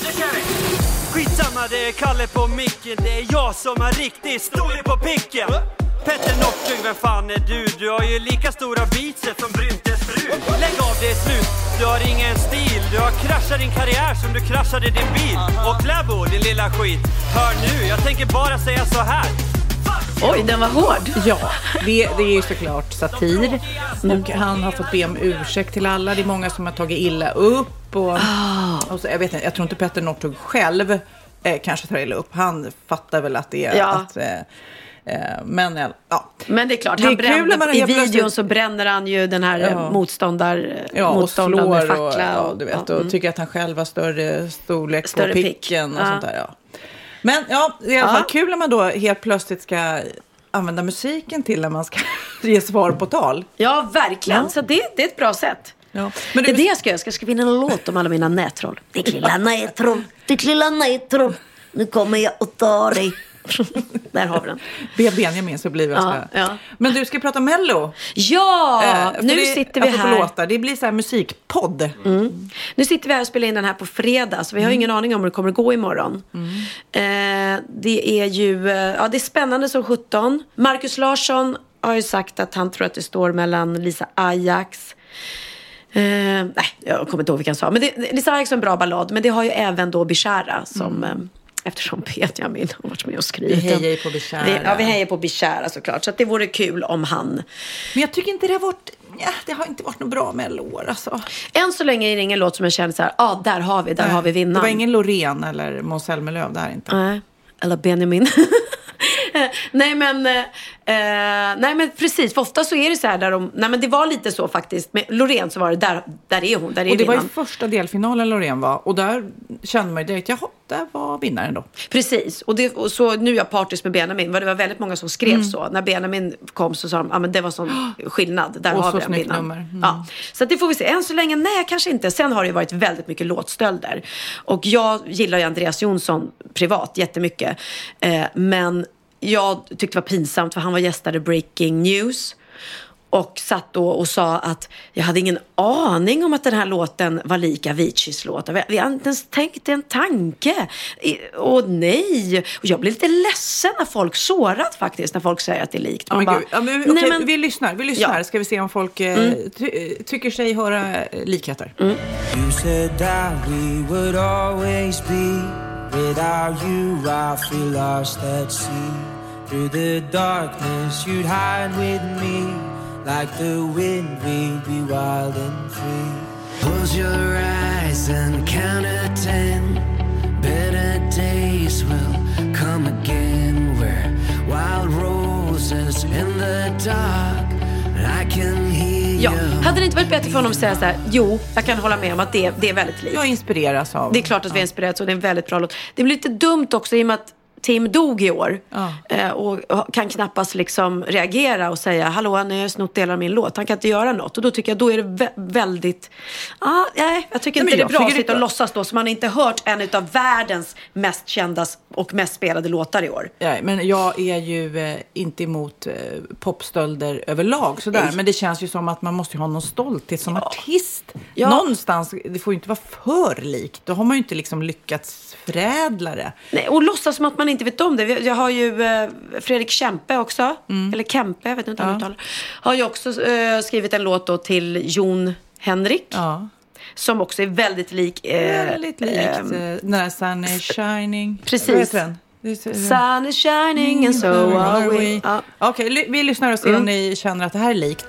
Skitsamma, det är Kalle på micken, det är jag som har riktigt storlek på picken. Petter Northug, vem fan är du? Du har ju lika stora biceps som Bryntes fru. Lägg av, det är slut, du har ingen stil. Du har kraschat din karriär som du kraschade din bil. Och Kläbo, din lilla skit. Hör nu, jag tänker bara säga så här. Oj, den var hård. Ja, det, det är ju såklart satir. Och han har fått be om ursäkt till alla. Det är många som har tagit illa upp. Och, och så, jag vet inte, jag tror inte Petter Northug själv eh, kanske tar illa upp. Han fattar väl att det är... Ja. Att, eh, Men, ja. Men det är klart, det är han brände, man i videon plötsligt... så bränner han ju den här ja. motståndar, ja, motståndaren med fackla. Och, ja, du vet, och mm. tycker att han själv har större storlek större på picken pick. och ja. sånt där. Ja. Men ja, det är i alla Ja. fall kul när man då helt plötsligt ska använda musiken till när man ska ge svar på tal. Ja, verkligen. Ja. Så det, det är ett bra sätt. Ja. Men det är det jag ska göra. Jag ska skriva in en låt om alla mina nättroll. Ditt lilla nättroll, ditt lilla nättroll. Nu kommer jag att ta dig. Där har vi den. Be Benjamin så blir det Ja, så. ja. Men du ska prata Mello. Ja, Eh, nu det, sitter vi här. Låtar. Det blir så här musikpodd. Mm. Nu sitter vi här och spelar in den här på fredag. Så vi har Mm. ingen aning om hur det kommer att gå imorgon. Mm. Eh, det är ju eh, ja, det är spännande som sjutton. Marcus Larsson har ju sagt att han tror att det står mellan Lisa Ajax. Eh, nej, jag kommer inte ihåg vilken sa. Men det, Lisa Ajax är en bra ballad. Men det har ju även då Bishara som... Mm. Eftersom Benjamin har varit med och skrivit. Vi hejar ju på Bishara. Vi, ja, vi hejar på Bishara såklart. Så att det vore kul om han... Men jag tycker inte det har varit... Ja, det har inte varit något bra Mello alltså. Än så länge är det ingen låt som jag känner så här, ja, ah, där har vi, där Nej, har vi vinnaren. Det var ingen Loreen eller Måns Zelmerlöw där inte. Nej, eller Benjamin. nej, men, eh, nej men precis, för ofta så är det så här där de, nej men det var lite så faktiskt. Med Loreen så var det, där, där är hon, där är Och det vinnaren. var ju första delfinalen Loreen var. Och där kände man ju direkt, jaha, där var vinnaren då. Precis, och, det, och så nu är jag partis med Benjamin. Det var väldigt många som skrev mm. så. När Benjamin kom så sa de, ja men det var sån skillnad. Där och har så vi en vinnare. Mm. Ja. Så att det får vi se. Än så länge, nej kanske inte. Sen har det ju varit väldigt mycket låtstölder. Och jag gillar ju Andreas Jonsson privat jättemycket. Eh, men jag tyckte det var pinsamt för han var gästade Breaking News. Och satt då och sa att jag hade ingen aning om att den här låten var lika Aviciis låt. Vi hade inte ens tänkt en tanke. Och nej. Och jag blir lite ledsen när folk sårat faktiskt. När folk säger att det är likt. Ja, men bara, gud. Ja, men, okay, nej, men... Vi lyssnar. Vi lyssnar. Ja. Ska vi se om folk eh, Mm. ty- tycker sig höra eh, likheter. Mm. You said that we would always be. Without you I feel lost at sea. Through the darkness you'd hide with me. Like the wind we'd be wild and free. Close your eyes and count to ten. Better days will come again. We're wild roses in the dark. And I can hear Ja, you. hade det inte varit bättre för honom att säga så här, jo, jag kan hålla med om att det, det är väldigt likt. Jag inspireras av. Det är klart att vi har inspirerats och det är en väldigt bra låt. Det blir lite dumt också i och med att Tim dog i år Ja. eh, och kan knappast liksom reagera och säga hallå, ni har snott delar av min låt. Han kan inte göra något och då tycker jag då är det vä- väldigt ah, nej, jag tycker Nej, inte men det är jag bra att tycker sitta det- och låtsas då så man har inte hört en av världens mest kända och mest spelade låtar i år. Ja, men jag är ju eh, inte emot eh, popstölder överlag sådär. Nej. Men det känns ju som att man måste ha någon stolthet som artist. Ja. Någonstans, det får ju inte vara för likt. Då har man ju inte liksom lyckats förädla det. Nej, och låtsas som att man inte vet om det. Jag har ju eh, Fredrik Kempe också. Mm. Eller Kempe, jag vet inte hur Ja. man uttalar. Har ju också eh, skrivit en låt då till Jon Henrik. Ja. Som också är väldigt lik. Eh, Väldigt likt. eh, Eh, den där Sun is shining. Precis. Vad heter den? Det är så- Sun is shining and so are we. Ja. Okej, ly- vi lyssnar och ser Mm. om ni känner att det här är likt.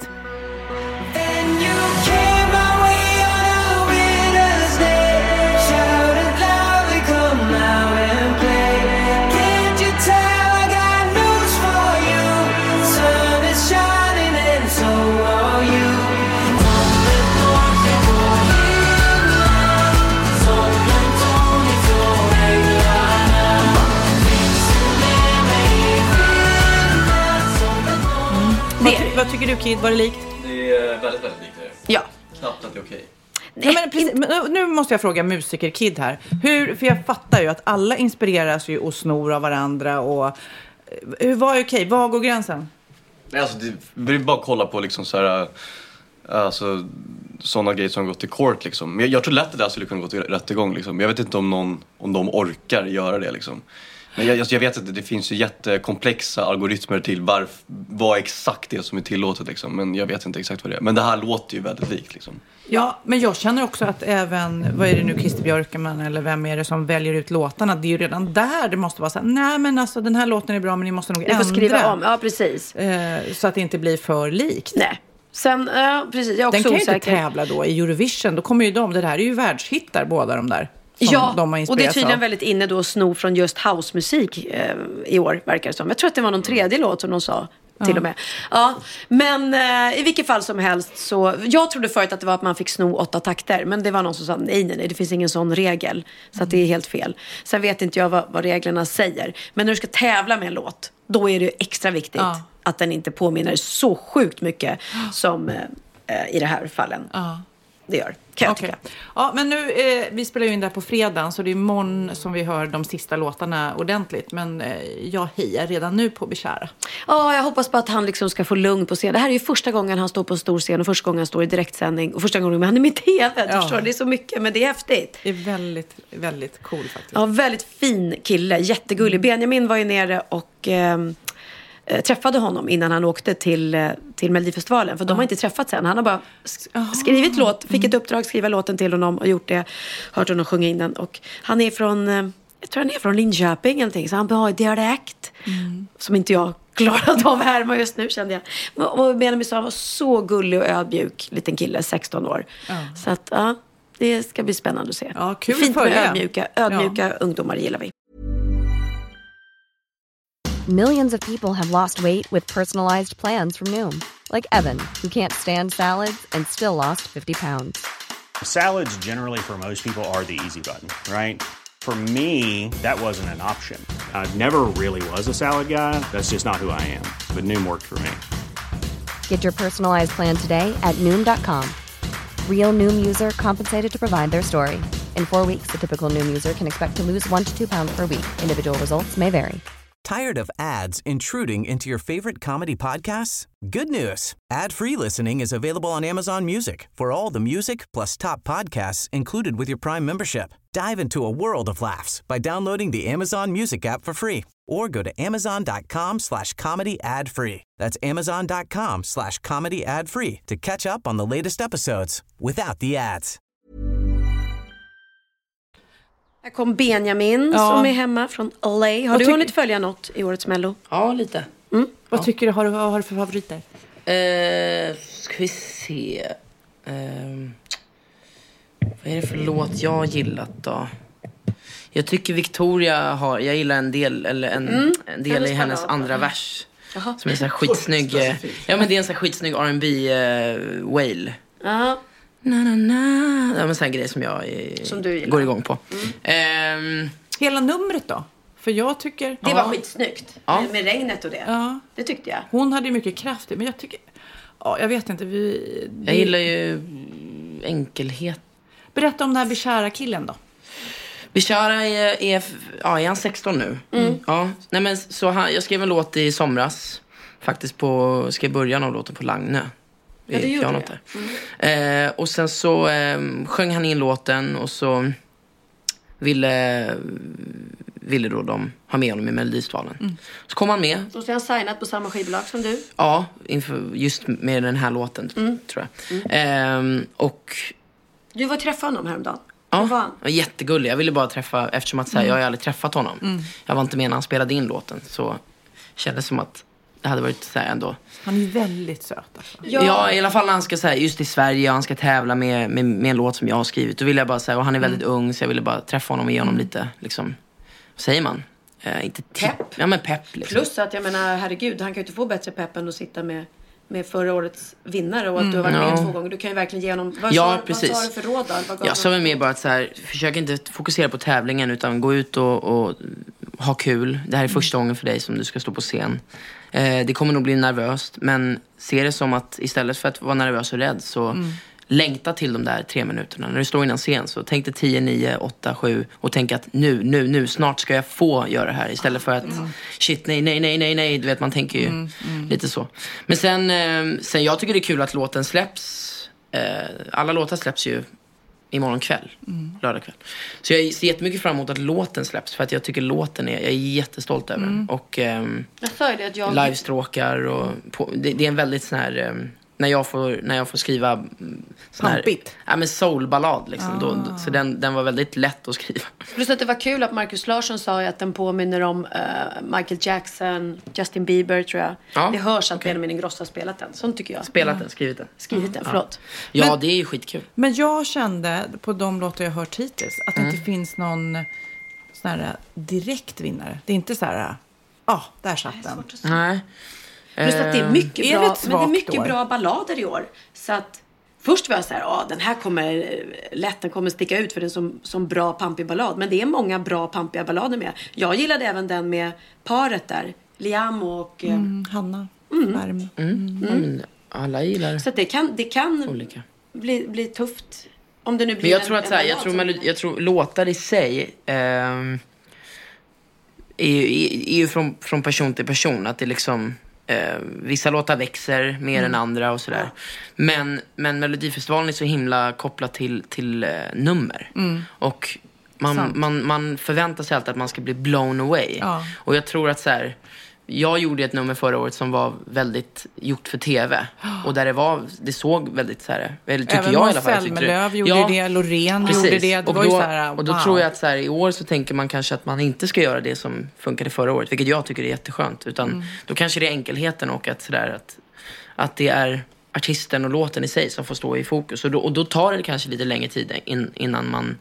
Vad, ty- vad tycker du, Kid? Var det likt? Det är väldigt, väldigt likt det. Ja. Knappt att det är okej. Ja, men precis, men nu måste jag fråga musiker Kid här. Hur, för jag fattar ju att alla inspireras ju och snor av varandra. Och, hur var det okej? Var går gränsen? Nej, alltså det, vi vill bara kolla på liksom så här, alltså sådana grejer som gått till court liksom. Men jag, jag tror lätt att det där skulle kunna gå till rättegång liksom. Jag vet inte om någon, om de orkar göra det liksom. Men jag, jag vet att det finns ju jättekomplexa algoritmer till varf, vad exakt det är som är tillåtet liksom. Men jag vet inte exakt vad det är. Men det här låter ju väldigt likt liksom. Ja, men jag känner också att även, vad är det nu, Christer Björkman eller vem är det som väljer ut låtarna? Det är ju redan där det måste vara så här, nej men alltså den här låten är bra men ni måste nog Du får ändra. skriva om, ja precis. Eh, så att det inte blir för likt. Nej. Sen, ja precis, jag är också Den kan ju osäker. inte tävla då i Eurovision. Då kommer ju de, det här är ju världshittar båda de där. Som Ja, de har och det är inspirerats tydligen av. väldigt inne då att sno från just housemusik eh, i år, verkar det som. Jag tror att det var någon tredje låt som de sa. till Ja. och med. Ja, men eh, i vilket fall som helst så, jag trodde förut att det var att man fick sno åtta takter, men det var någon som sa nej, nej, nej, det finns ingen sån regel, så att det är helt fel. Sen vet inte jag vad, vad reglerna säger, men när du ska tävla med en låt, då är det extra viktigt Ja. att den inte påminner så sjukt mycket som eh, i det här fallen. Ja. Det gör, kan jag Okej. tycka. Ja, men nu, eh, vi spelar ju in där på fredagen, så det är imorgon som vi hör de sista låtarna ordentligt. Men eh, jag hejar redan nu på Bishara. Ja, jag hoppas på att han liksom ska få lugn på scen. Det här är ju första gången han står på en stor scen och första gången han står i direktsändning och första gången han är med i T V. Ja. Förstår du? Det är så mycket, men det är häftigt. Det är väldigt, väldigt cool faktiskt. Ja, väldigt fin kille, jättegullig. Mm. Benjamin var ju nere och ehm, eh, träffade honom innan han åkte till, eh, till Melodifestivalen. För de har inte träffats än. Han har bara sk- skrivit låt, fick ett uppdrag skriva låten till honom och gjort det. Hört honom sjunga in den. Och han är från, eh, jag tror han är från Linköping eller någonting. Så han har dialekt som inte jag klarat av här med just nu, kände jag. Och Benjamin sa han var så gullig och ödmjuk liten kille, sexton år. Ja. Så att, ja, det ska bli spännande att se. Ja, kul Fint att med följa. ödmjuka, ödmjuka ungdomar gillar vi. Millions of people have lost weight with personalized plans from Noom. Like Evan, who can't stand salads and still lost fifty pounds. Salads generally for most people are the easy button, right? For me, that wasn't an option. I never really was a salad guy. That's just not who I am. But Noom worked for me. Get your personalized plan today at Noom dot com. Real Noom user compensated to provide their story. In four weeks, the typical Noom user can expect to lose one to two pounds per week. Individual results may vary. Tired of ads intruding into your favorite comedy podcasts? Good news. Ad-free listening is available on Amazon Music for all the music plus top podcasts included with your Prime membership. Dive into a world of laughs by downloading the Amazon Music app for free or go to amazon.com slash comedy ad free. That's amazon.com slash comedy ad free to catch up on the latest episodes without the ads. Här kom Benjamin Ja. som är hemma från L A. Har Vad du tycker- hunnit följa något i årets Mello? Ja, lite. Mm. Vad tycker du? Har, du? Vad har du för favoriter? Eh, ska vi se. Ehm, vad är det för låt jag har gillat då? Jag tycker Victoria har, jag gillar en del, eller en, Mm. en del i hennes andra vers. Jaha. Som är så här skitsnygg. eh, Ja, men det är en så här skitsnygg R and B uh, wail. Ja. Na, na, na. Ja, men sån här grej som jag eh, Som du gillar. går igång på. Ehm, Hela numret då? För jag tycker... Det var skitsnyggt. Ja. Med, med regnet och det. Ja. Det tyckte jag. Hon hade ju mycket kraft, men jag tycker... Ja, jag vet inte. Vi... jag gillar ju enkelhet. Berätta om den här Bishara-killen då. Bishara är, är, ja, är han sexton nu? Mm. Ja. Nej, men så han, jag skrev en låt i somras. Faktiskt på, skrev början av låten på Lagnö. Ja, det gjorde pianot det. där. Eh, och sen så eh, sjöng han in låten och så ville, ville då de ha med honom i Melodifestivalen. Mm. Så kom han med. Och så är han signat på samma skivbolag som du. Ja, inför, just med den här låten, Mm. tror jag. Eh, och Du var träffa honom häromdagen. ja, Vad var han? var jättegullig. Jag ville bara träffa, eftersom att så här, Mm. jag har aldrig träffat honom. Mm. Jag var inte med när han spelade in låten. Så kändes som att det hade varit så här ändå. Han är ju väldigt söt alltså. Ja, i alla fall när han ska säga just i Sverige och han ska tävla med, med, med en låt som jag har skrivit. Då vill jag bara säga, och han är väldigt Mm. ung, så jag ville bara träffa honom och ge honom lite, liksom, vad säger man? Eh, inte pepp. Ja, men pepp liksom. Plus att jag menar, herregud, han kan ju inte få bättre pepp än att sitta med, med förra årets vinnare och att Mm. du har varit med Ja. två gånger. Du kan ju verkligen ge honom... Vad, Ja, sa, precis. vad sa du för råd då? Vad gav Jag sa du? väl mer bara att så här, försök inte fokusera på tävlingen utan gå ut och, och ha kul. Det här är första gången för dig som du ska stå på scen. Eh, det kommer nog bli nervöst, men se det som att istället för att vara nervös och rädd så Mm. längta till de där tre minuterna. När du står innan scen så tänk dig tio, nio, åtta, sju och tänk att nu, nu, nu, snart ska jag få göra det här. Istället för att shit, nej, nej, nej, nej, nej. Du vet, man tänker ju Mm, mm. lite så. Men sen, eh, sen jag tycker det är kul att låten släpps. Eh, alla låtar släpps ju imorgon kväll, Mm. lördag kväll. Så jag ser jättemycket fram emot att låten släpps. För att jag tycker låten är, jag är jättestolt över den. Mm. Och ehm, Jag sa ju det att jag... livestråkar och på, det, det är en väldigt sån här ehm, när jag får när jag får skriva mm, sån här, Pampigt. ja men soulballad liksom. Ah. Då, så den den var väldigt lätt att skriva. Plus att det var kul att Marcus Larsson sa ju att den påminner om uh, Michael Jackson, Justin Bieber tror jag. Ja, det hörs att Benjamin Ingrosso har spelat den. Sånt tycker jag. Spelat den, skrivit den. Skrivit den, Ja. förlåt. Ja, Men- det är ju skitkul. Men jag kände på de låtar jag hört hittills att det Mm. inte finns någon sån här direkt vinnare. Det är inte så här, ja, ah, där satt den. Nej. Plus att det är mycket, Är det bra, ett men det är svagt mycket år? bra ballader i år. Så att först var jag så här, ja den här kommer lätt, den kommer sticka ut för den som, som bra pampig ballad. Men det är många bra pampiga ballader med. Jag gillade även den med paret där, Liam och eh, Mm, Hanna. Mm. Värm. Mm. Mm. Alla gillar Så att det kan, det kan olika. bli, bli tufft. Om det nu blir Men jag en, tror att en så här, jag ballad tror, som- melodi, jag tror låtar i sig ehm, är, ju- är, är ju från, från person till person. Att det liksom eh, vissa låtar växer mer Mm. än andra och sådär. Men, men Melodifestivalen är så himla kopplad till, till eh, nummer. Mm. Och man, Sant. man, man förväntar sig alltid att man ska bli blown away. Ja. Och jag tror att så här, jag gjorde ett nummer förra året som var väldigt gjort för tv. Och där det var, det såg väldigt så här, eller tycker Även jag i Måns alla fall. jag tyckte det- Zelmerlöw gjorde Ja, det, Loreen precis. gjorde det. Det och var då, ju så här, och då wow. tror jag att så här, i år så tänker man kanske att man inte ska göra det som funkade förra året. Vilket jag tycker är jätteskönt. Utan Mm. då kanske det är enkelheten och att, så där, att, att det är artisten och låten i sig som får stå i fokus. Och då, och då tar det kanske lite längre tid in, innan man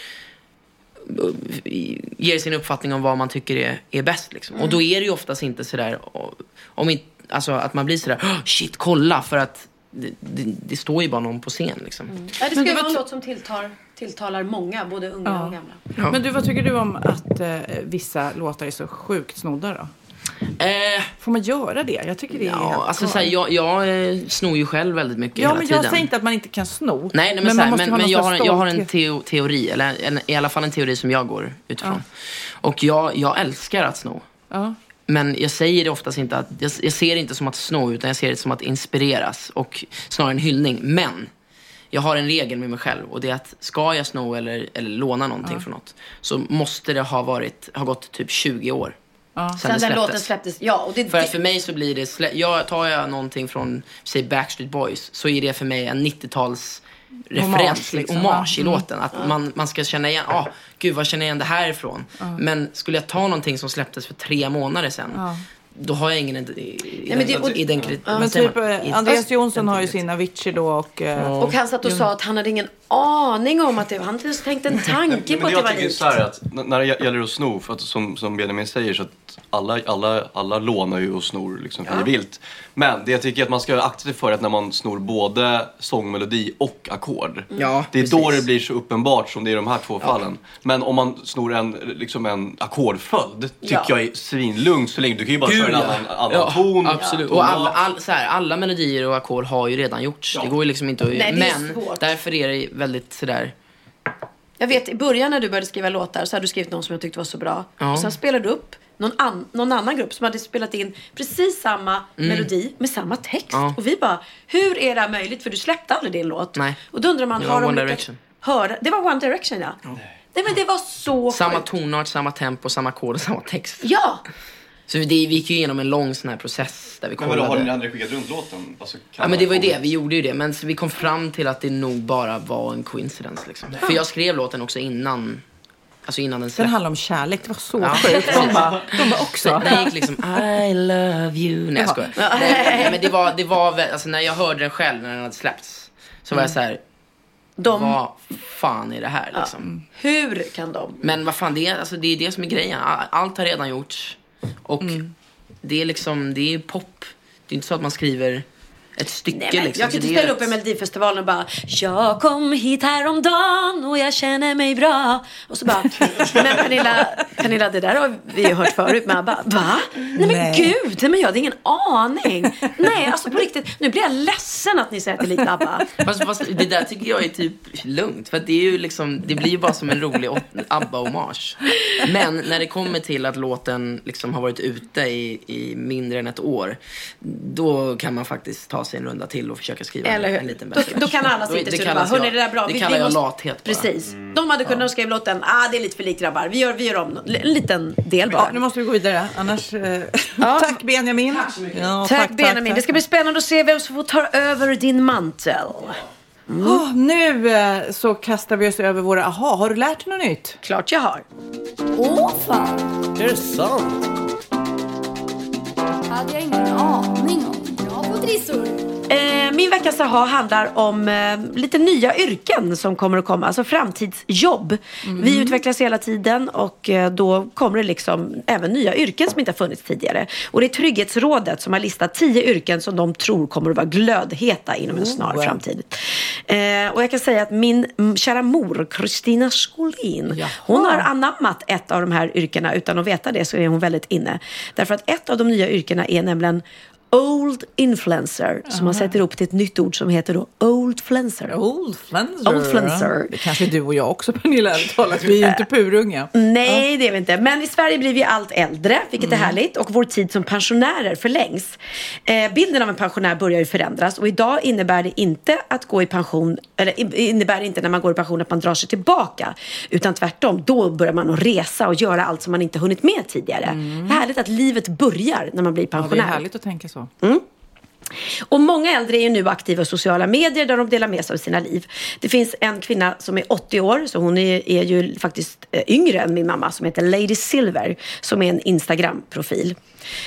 ger sin uppfattning om vad man tycker är, är bäst liksom. Mm. Och då är det ju oftast inte sådär om inte, alltså att man blir sådär oh, shit, kolla, för att det, det, det står ju bara någon på scen liksom. Ja, det ska Men ju du vara en vet- låt som tilltar, tilltalar många, både unga Ja. och gamla. Ja. Men du, vad tycker du om att eh, vissa låtar är så sjukt snodda då? Eh, Får man göra det? Jag tycker det är ja, helt alltså kvar. såhär, jag, jag eh, snor ju själv väldigt mycket Ja, hela men tiden. jag säger inte att man inte kan sno. Nej, nej men, men så man här, måste men, ha men någon jag, har, slags jag har en stolthet. teo, teori, eller en, i alla fall en teori som jag går utifrån. Och jag, jag älskar att sno. Ja. Men jag säger det oftast inte att, jag, jag ser det inte som att sno, utan jag ser det som att inspireras och snarare en hyllning. Men jag har en regel med mig själv, och det är att ska jag sno eller, eller låna någonting Ja. från något, så måste det ha varit, ha gått typ tjugo år. Ja. Sen, Sen det den släpptes. låten släpptes. Ja, och det, För att för mig så blir det, slä- jag tar jag någonting från, säg Backstreet Boys, så är det för mig en nittio-tals referens, Hommage, liksom, liksom. hommage i Mm. låten. Att Ja. man, man ska känna igen, ah, gud vad känner jag igen det här ifrån? Ja. Men skulle jag ta någonting som släpptes för tre månader sedan, Ja. då har jag ingen id- i- men det- och- identitet. Ja. Men typ eh, Andreas Jonsson har ju sin Avicii då och... eh, och han satt och sa att han hade ingen aning om att det var, han hade inte tänkt en tanke på Men att det jag var tycker likt. så här att n- när det gäller att sno, för att som, som Benjamin säger, så att alla, alla, alla lånar ju och snor liksom Ja. frivilligt. Men det jag tycker att man ska akta sig för är att när man snor både sångmelodi och ackord. Ja, det är precis. då det blir så uppenbart som det är i de här två fallen. Men om man snor en, liksom en ackordföljd, tycker Ja. jag är svinlugnt så länge. Du kan ju bara Gud, köra en ja. annan, annan Ja, ton. absolut. ton Och alla, all, så här, alla melodier och ackord har ju redan gjorts. Det går ju liksom inte att... Nej, det är men svårt. därför är det väldigt sådär... Jag vet, i början när du började skriva låtar så hade du skrivit någon som jag tyckte var så bra. Ja. Och sen spelade du upp någon, an, någon annan grupp som hade spelat in precis samma Mm. melodi med samma text. Ja. Och vi bara, hur är det här möjligt? För du släppte aldrig din låt. Nej. Och då undrar man, Det har var de One lyckats Direction. höra? Det var One Direction, ja. Nej, men det var så Samma sjukt. tonart, samma tempo, samma ackord och samma text. Ja! Så det, vi gick ju igenom en lång sån här process där vi Men vadå, kollade. har ni aldrig skickat runt låten? Alltså, kan Ja, men det var ju man- det, vi gjorde ju det. Men så vi kom fram till att det nog bara var en coincidence liksom. För jag skrev låten också innan, alltså innan den Den släpptes. handlar om kärlek, det var så Ja. sjukt. De bara, de bara också. Så den gick liksom I love you. Nej jag skojar. Nej, nej, men det var, det var väl, alltså när jag hörde den själv när den hade släppts, så var jag så här. De- Vad fan är det här liksom? Hur kan de? Men vad fan, det är, alltså, det är det som är grejen. All- Allt har redan gjorts. Och det är liksom, det är pop. Det är inte så att man skriver ett stycke Nej, men liksom. jag kan Så inte det är ställa rätt- upp i Melodifestivalen och bara jag kom hit häromdagen och jag känner mig bra. Och så bara, men Pernilla, Pernilla det där har vi ju hört förut. Men jag bara, va? Nej men Nej. gud, nej, men jag hade ingen aning. Nej, alltså på riktigt, nu blir jag ledsen att ni säger att det är lite ABBA. Fast, fast det där tycker jag är typ lugnt. För att det är ju liksom, det blir ju bara som en rolig åt- ABBA-hommage. Men när det kommer till att låten liksom har varit ute i, i mindre än ett år, då kan man faktiskt ta sig en runda till och försöka skriva Eller hur? en liten Då, bättre då vers. kan alla Då- sitta det till och bara, kallas hörni jag- det där är bra. Det Vi- kallar vi jag måste- lathet bara. Precis. De hade kunnat skriva låten, ah det är lite för likt grabbar. Vi gör, vi gör om en liten del bara. Ja, nu måste vi gå vidare. Annars... Eh, tack Benjamin. Tack så mycket. Ja, tack, Benjamin. tack. Det ska bli spännande att se vem som får ta över din mantel. Mm. Åh, nu eh, så kastar vi oss över våra aha. Har du lärt dig något nytt? Klart jag har. Åh fan! Är det sant? Hade jag ingen aning om. Bra på trissor. Eh, min veckas aha handlar om eh, lite nya yrken som kommer att komma. Alltså framtidsjobb. Mm. Vi utvecklas hela tiden och eh, då kommer det liksom även nya yrken som inte har funnits tidigare. Och det är Trygghetsrådet som har listat tio yrken som de tror kommer att vara glödheta inom en snar oh. framtid. Eh, och jag kan säga att min m- kära mor, Kristina Skolin, Jaha. hon har anammat ett av de här yrkena. Utan att veta det så är hon väldigt inne. Därför att ett av de nya yrkena är nämligen Old influencer, som uh-huh. man sätter ihop till ett nytt ord som heter då Oldfluencer. Oldfluencer. Oldfluencer. Det kanske är du och jag också, Pernilla, talat. Vi är ju inte purunga. Nej, ja. det är vi inte. Men i Sverige blir vi allt äldre, vilket mm. är härligt. Och vår tid som pensionärer förlängs. Eh, bilden av en pensionär börjar ju förändras. Och idag innebär det inte att gå i pension, eller innebär det inte när man går i pension att man drar sig tillbaka. Utan tvärtom, då börjar man att resa och göra allt som man inte hunnit med tidigare. Mm. Det är härligt att livet börjar när man blir pensionär. Ja, det är härligt att tänka så. Mm. Och många äldre är ju nu aktiva i sociala medier där de delar med sig av sina liv. Det finns en kvinna som är åttio år, så hon är, är ju faktiskt yngre än min mamma, som heter Lady Silver, som är en Instagram-profil.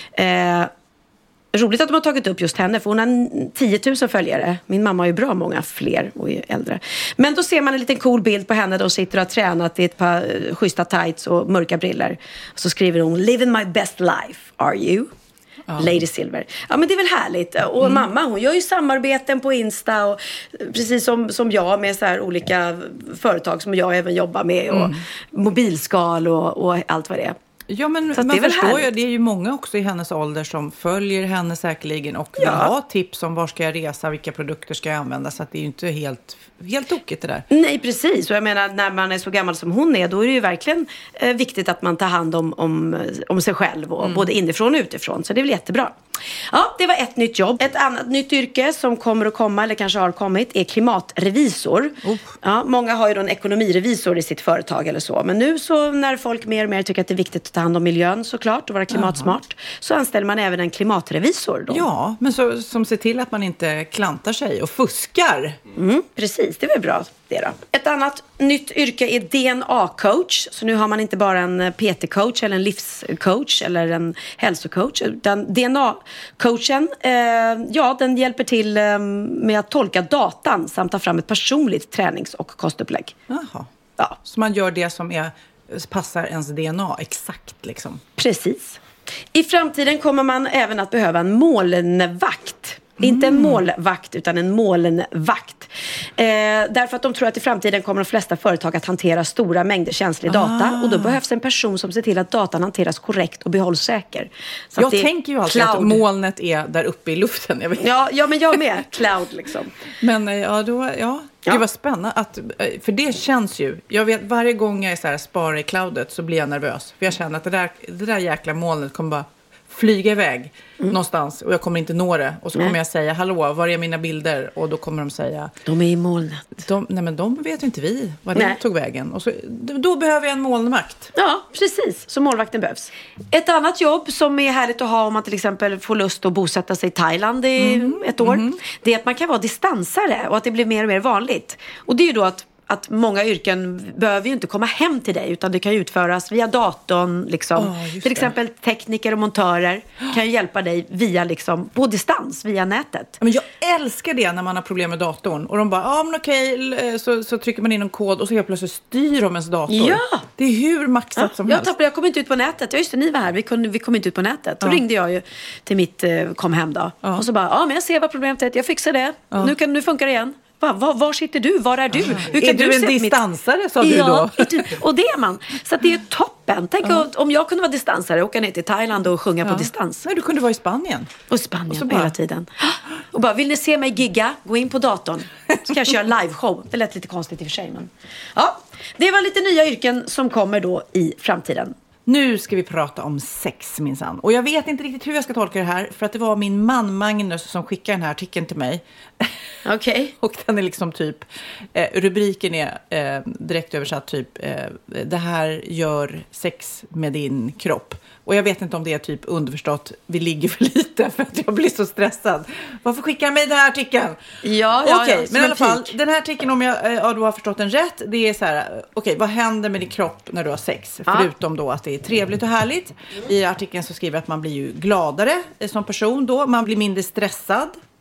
Eh, roligt att de har tagit upp just henne, för hon har tio tusen följare. Min mamma har ju bra många fler och är äldre. Men då ser man en liten cool bild på henne. Då sitter och har tränat i ett par schyssta tights och mörka briller. Så skriver hon, living my best life, are you? Ja. Lady Silver. Ja, men det är väl härligt. Och mm. mamma, hon gör ju samarbeten på Insta och precis som, som jag med så här olika företag som jag även jobbar med och mm. mobilskal och, och allt vad det är. Ja, men man det förstår ju, det är ju många också i hennes ålder som följer henne säkerligen och vill ja. ha tips om var ska jag resa, vilka produkter ska jag använda, så att det är ju inte helt, helt tokigt det där. Nej, precis. Och jag menar, när man är så gammal som hon är, då är det ju verkligen eh, viktigt att man tar hand om, om, om sig själv och mm. både inifrån och utifrån, så det är väl jättebra. Ja, det var ett nytt jobb. Ett annat nytt yrke som kommer att komma, eller kanske har kommit, är klimatrevisor. Oh. Ja, många har ju då en ekonomirevisor i sitt företag eller så. Men nu så när folk mer och mer tycker att det är viktigt att ta hand om miljön såklart och vara klimatsmart, uh-huh. så anställer man även en klimatrevisor då. Ja, men så, som ser till att man inte klantar sig och fuskar. Mm, precis, det är väl bra det då. Ett annat nytt yrke är D N A-coach. Så nu har man inte bara en P T-coach eller en livscoach eller en hälsocoach, utan D N A-coachen, eh, ja, den hjälper till eh, med att tolka datan samt ta fram ett personligt tränings- och kostupplägg. Jaha. Ja. Så man gör det som är, passar ens D N A exakt liksom. Precis. I framtiden kommer man även att behöva en molnvakt. Mm. Inte en målvakt utan en molnvakt. Eh, därför att de tror att i framtiden kommer de flesta företag att hantera stora mängder känslig data. Ah. Och då behövs en person som ser till att datan hanteras korrekt och behålls säker. Så jag tänker ju alltid cloud. Att molnet är där uppe i luften. Jag vet. Ja, ja, men jag med. Cloud liksom. Men ja, då, ja. Ja. Det var spännande. Att, för det känns ju... Jag vet, varje gång jag är så här, sparar i cloudet så blir jag nervös. För jag känner att det där, det där jäkla molnet kommer bara flyga iväg mm. någonstans och jag kommer inte nå det. Och så nej. kommer jag säga, hallå, var är mina bilder? Och då kommer de säga... De är i molnet. De, nej, men de vet inte vi var det tog vägen. Och så, då behöver jag en molnvakt. Ja, precis. Så målvakten behövs. Ett annat jobb som är härligt att ha om man till exempel får lust att bosätta sig i Thailand i mm. ett år. Mm. Det är att man kan vara distansare och att det blir mer och mer vanligt. Och det är ju då att att många yrken behöver ju inte komma hem till dig, utan det kan utföras via datorn liksom. Oh, till exempel tekniker och montörer kan ju hjälpa dig via liksom, på distans, via nätet. Men jag älskar det när man har problem med datorn och de bara, ja ah, men okej, så, så trycker man in en kod och så helt plötsligt styr de ens dator. Ja! Det är hur maxat ja, som jag helst. Tappade, jag kom inte ut på nätet. Ja, just det, ni var här. Vi kom, vi kom inte ut på nätet. Då ja. ringde jag ju till mitt eh, kom hem då. Ja. Och så bara, ja men jag ser vad problemet är. Jag fixar det. Ja. Nu, kan, nu funkar det igen. Va, var, var sitter du? Var är du? Hur kan är du, du en distansare, mitt... sa du ja, då? Du, och det är man. Så att det är toppen. Tänk ja. om jag kunde vara distansare och åka ner till Thailand och sjunga ja. på distans. Nej, du kunde vara i Spanien. Och Spanien och så bara... hela tiden. Och bara, vill ni se mig gigga? Gå in på datorn. Så kan jag köra liveshow. Det lät lite konstigt i och för sig. Men... Ja, det var lite nya yrken som kommer då i framtiden. Nu ska vi prata om sex minsann. Och jag vet inte riktigt hur jag ska tolka det här. För att det var min man Magnus som skickade den här artikeln till mig. Okej. Okay. Och den är liksom typ... Eh, rubriken är eh, direkt översatt typ... Eh, det här gör sex med din kropp. Och jag vet inte om det är typ underförstått. Vi ligger för lite för att jag blir så stressad. Varför skickar jag mig den här artikeln? Ja, ja, okay, ja. Men i alla fall, den här artikeln, om jag ja, du har förstått den rätt. Det är så här, okej, okay, vad händer med din kropp när du har sex? Ja. Förutom då att det är trevligt och härligt. I artikeln så skriver att man blir ju gladare som person då. Man blir mindre stressad.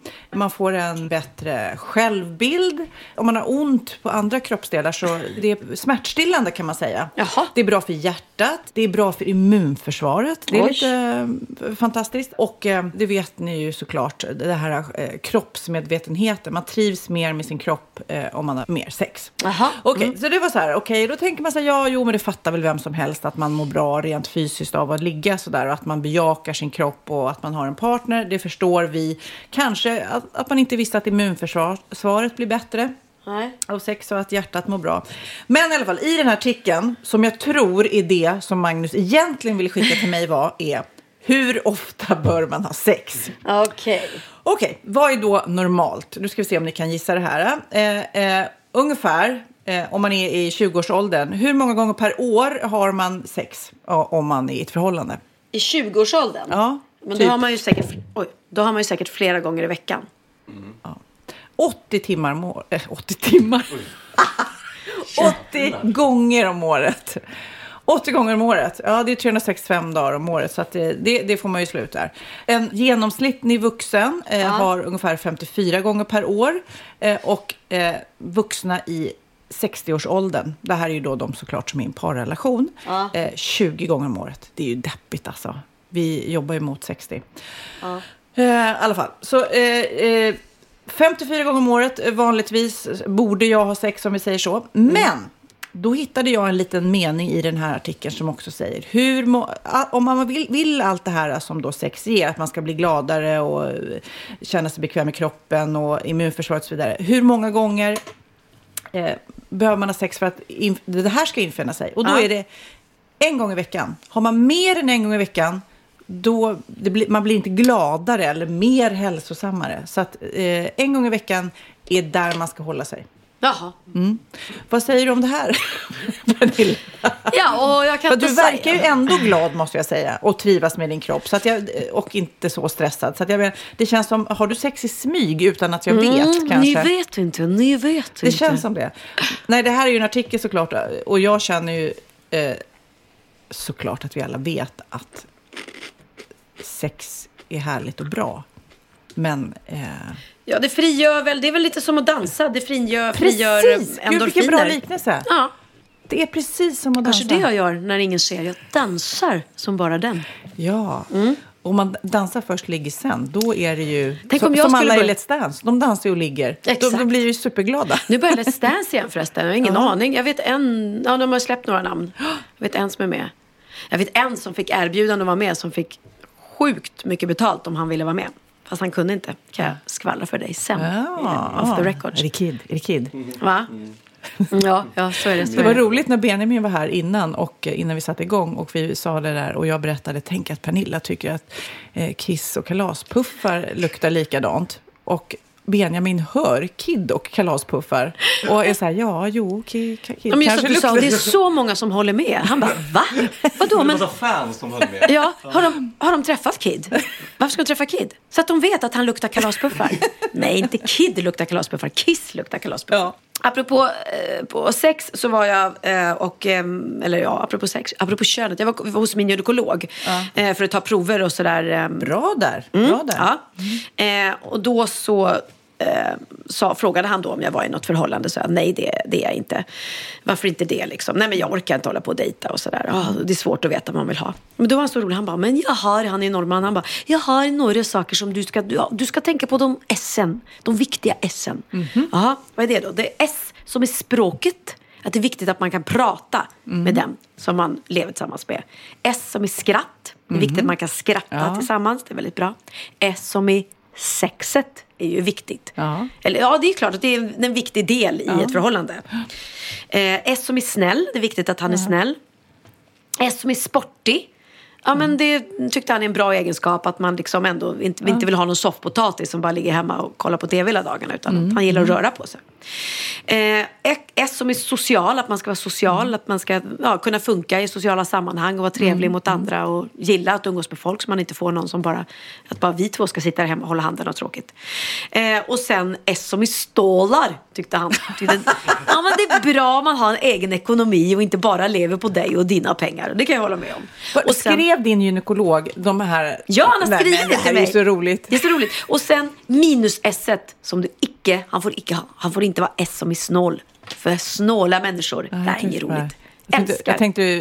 Man får en bättre självbild. Om man har ont på andra kroppsdelar så det är smärtstillande kan man säga. Jaha. Det är bra för hjärtat. Det är bra för immunförsvaret. Det är Oj. lite eh, fantastiskt. Och eh, det vet ni ju såklart. Det här eh, kroppsmedvetenheten. Man trivs mer med sin kropp eh, om man har mer sex. Jaha. Okej, Mm. så det var så här. Okej, då tänker man så här, ja, jo, men det fattar väl vem som helst att man mår bra rent fysiskt av att ligga så där och att man bejakar sin kropp och att man har en partner. Det förstår vi. Kanske att, att man inte visste att immunförsvaret blir bättre. Nej. Av sex och att hjärtat mår bra. Men i alla fall, i den här artikeln som jag tror är det som Magnus egentligen ville skicka till mig var är hur ofta bör man ha sex? Okej. Okej, okay, vad är då normalt? Nu ska vi se om ni kan gissa det här. Eh, eh, ungefär, eh, om man är i tjugoårsåldern, hur många gånger per år har man sex ja, om man är i ett förhållande? I tjugoårsåldern? Ja, Men typ. då har man ju säkert, oj, då har man ju säkert flera gånger i veckan. Mm. Ja. åttio timmar om året. Äh, åttio timmar. åttio gånger om året. åttio gånger om året. Ja, det är trehundrasextiofem dagar om året. Så att det, det, det får man ju sluta där. En genomsnittlig vuxen eh, Ja. har ungefär femtiofyra gånger per år. Eh, och eh, vuxna i sextioårsåldern. Det här är ju då de såklart som är i en parrelation. Ja. Eh, tjugo gånger om året. Det är ju deppigt alltså. Vi jobbar ju mot sextio. Ja. Eh, I alla fall. Så eh, eh, femtiofyra gånger om året eh, vanligtvis borde jag ha sex om vi säger så. Mm. Men då hittade jag en liten mening i den här artikeln som också säger hur må, om man vill, vill allt det här som då sex ger, att man ska bli gladare och känna sig bekväm med kroppen och immunförsvaret och så vidare. Hur många gånger eh, behöver man ha sex för att in, det här ska infinna sig? Och då Ja. är det en gång i veckan. Har man mer än en gång i veckan då det blir, man blir inte gladare eller mer hälsosammare. Så att eh, en gång i veckan är där man ska hålla sig. Jaha. Mm. Vad säger du om det här, Pernilla? Ja, och jag kan För inte du säga. verkar ju ändå glad måste jag säga och trivas med din kropp så att jag, och inte så stressad. Så att jag menar, det känns som, har du sex i smyg utan att jag vet Mm, kanske? ni vet inte, ni vet Det inte. känns som det. Nej, det här är ju en artikel såklart och jag känner ju eh, såklart att vi alla vet att sex är härligt och bra. Men eh, Ja, det frigör väl, det är väl lite som att dansa. Det frigör, precis, frigör gud vilken bra liknelse. Ja. Det är precis som att dansa. Kanske det jag gör när ingen ser. Jag dansar som bara den. Ja, och man dansar först, ligger sen. Då är det ju Tänk som, om jag som skulle alla i börja- Let's Dance. De dansar ju och ligger. De, Exakt. de blir ju superglada. Nu börjar Let's Dance igen förresten. Jag har ingen Ja. aning. Jag vet en, ja de har släppt några namn. Jag vet en som är med. Jag vet en som fick erbjudande att vara med. Som fick sjukt mycket betalt om han ville vara med. Fast han kunde inte. Kan jag skvallra för dig sen. Ja. Off the record. Är det Kid? Är det Kid? Va? Ja, ja, så är det. Så Det var är det. roligt när Benjamin var här innan och eh, innan vi satte igång och vi sa det där och jag berättade, tänk att Pernilla tycker att eh, Kiss och kalaspuffar luktar likadant och Benjamin hör Kid och kalaspuffar och är så här, ja, jo, Kid, Kid Ja, men just att kanske du sa, luktar. det är så många som håller med. Han bara, va? Vadå? Det Men, var fans som höll med. ja, har de, har de träffat Kid? Varför ska de träffa Kid? Så att de vet att han luktar kalaspuffar. Nej, inte Kid luktar kalaspuffar. Kiss luktar kalaspuffar. Ja. Apropå eh, på sex så var jag eh, och, eh, eller ja, apropå sex, apropå könet. Jag var, var hos min gynekolog Ja. eh, för att ta prover och sådär. Eh, Bra där, Mm, bra där. ja. Eh, och då så eh, sa, frågade han då om jag var i något förhållande. Så jag, nej, det, det är jag inte. Varför inte det liksom? Nej, men jag orkar inte hålla på och dejta och sådär. Oh, det är svårt att veta vad man vill ha. Men då var han så rolig. Han bara, men jag har, han är norrman. Han bara, jag har några saker som du ska, du, du ska tänka på de essen. De viktiga essen. Mhm. Jaha, vad är det då? Det är S som är språket. Att det är viktigt att man kan prata Mm. med den som man lever tillsammans med. S som är skratt. Det är viktigt att man kan skratta Mhm. Ja. tillsammans. Det är väldigt bra. S som är sexet är ju viktigt. Ja. Eller ja, det är klart att det är en viktig del i Ja. ett förhållande. Eh, S som är snäll. Det är viktigt att han är snäll. S som är sportig. Ja, men det tyckte han är en bra egenskap. Att man liksom ändå inte, inte vill ha någon soffpotatis som bara ligger hemma och kollar på tv hela dagarna. Utan att han gillar att röra på sig. Eh, S som är social, att man ska vara social, mm. att man ska ja, kunna funka i sociala sammanhang och vara trevlig mm. mot andra och gilla att umgås med folk så man inte får någon som bara, att bara vi två ska sitta där hemma och hålla handen och tråkigt. Eh, och sen S som är stålar, tyckte han. Tyckte, ja, men det är bra om man har en egen ekonomi och inte bara lever på dig och dina pengar. Det kan jag hålla med om. Och sen, skrev din gynekolog de här... Ja, han har skrivit det till mig. Det är så roligt. Det är så roligt. Och sen minus S-et som du icke, han får icke ha. Han får inte vara S som är snål. För snåla människor, ja, det är inget roligt. Jag tänkte, jag tänkte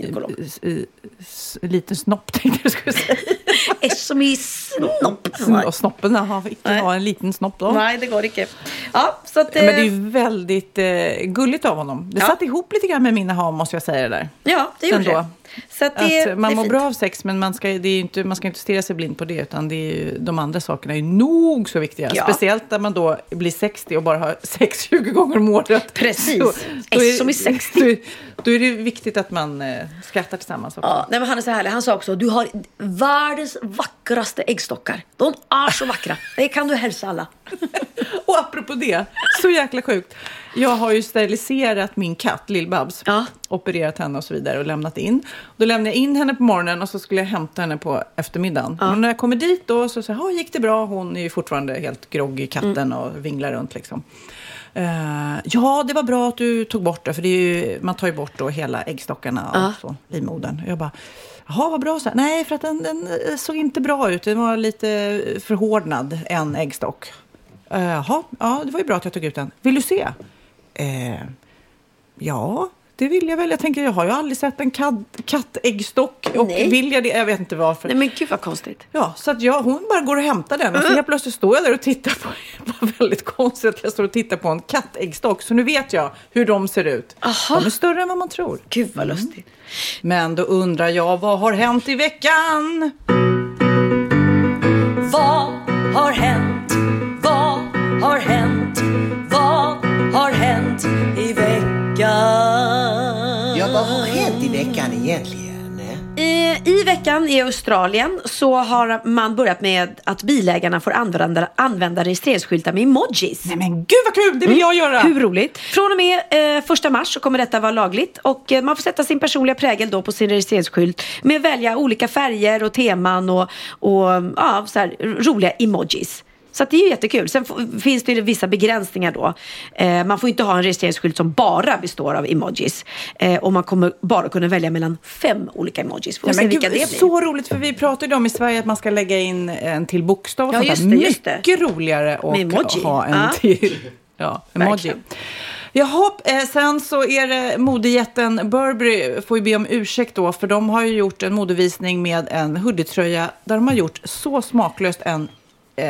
liten snopp tänkte jag skulle säga. S som är snopp. Och snoppen har inte ha en liten snopp då. Nej, det går inte. Ja, så att, ja, men det är ju väldigt eh, gulligt av honom. Det ja. satt ihop lite grann med mina hav, måste jag säga det där. Ja, det gjorde det. Så att det, att man det mår fint. bra av sex, men man ska, det är inte, man ska inte stirra sig blind på det, utan det är ju, de andra sakerna är ju nog så viktiga. Ja. Speciellt när man då blir sextio och bara har sex tjugo gånger om året. Precis, då, då är, S som är sextio. Då, då är det viktigt att man eh, skrattar tillsammans också. Ja, nej, men han är så härlig. Han sa också, du har världens vackraste äggstockar. De är så vackra. Det kan du hälsa alla. Och apropå det, så jäkla sjukt. Jag har ju steriliserat min katt, Lill-Babs. Ja. Opererat henne och så vidare och lämnat in. Då lämnade jag in henne på morgonen och så skulle jag hämta henne på eftermiddagen. Ja. Och när jag kommer dit då så säger jag, gick det bra? Hon är ju fortfarande helt grogg i katten mm. och vinglar runt liksom. Uh, ja, det var bra att du tog bort det. För det är ju, man tar ju bort då hela äggstockarna och ja. så, livmodern. Jag bara, jaha, vad bra så här. Nej, för att den, den såg inte bra ut. Den var lite förhårdnad, en äggstock. Uh, jaha, ja, det var ju bra att jag tog ut den. Vill du se? Uh, ja, det vill jag väl. Jag tänker, jag har ju aldrig sett en kat, kattäggstock. Och Nej. vill jag det? Jag vet inte varför. Nej, men gud vad konstigt. Ja, så att jag, hon bara går och hämtar den. Och så helt plötsligt står jag där och tittar på. Det var väldigt konstigt att jag står och tittar på en kattäggstock. Så nu vet jag hur de ser ut. Aha. De är större än vad man tror. Gud vad lustigt. Mm. Men då undrar jag, vad har hänt i veckan? Vad har hänt? Vad har hänt? Vad har hänt i veckan? Ja, vad har hänt i veckan egentligen? I, I veckan i Australien så har man börjat med att bilägarna får använda, använda registreringsskyltar med emojis. Nej men gud vad kul, det vill jag göra. Hur roligt. Från och med eh, första mars så kommer detta vara lagligt. Och eh, man får sätta sin personliga prägel då på sin registreringsskylt med att välja olika färger och teman och, och ja, så här, roliga emojis. Så att det är ju jättekul. Sen f- finns det vissa begränsningar då. Eh, man får inte ha en registreringsskylt som bara består av emojis. Eh, och man kommer bara kunna välja mellan fem olika emojis. Får ja, se men vilka gud, det blir. Så roligt, för vi pratade ju om i Sverige att man ska lägga in en till bokstav. Och ja, sånt just där. det, just det. Mycket roligare att ha en ja. till. Ja, emoji. Verkligen. Jaha, eh, sen så är det modejätten Burberry får ju be om ursäkt då, för de har ju gjort en modevisning med en hoodietröja där de har gjort så smaklöst en eh,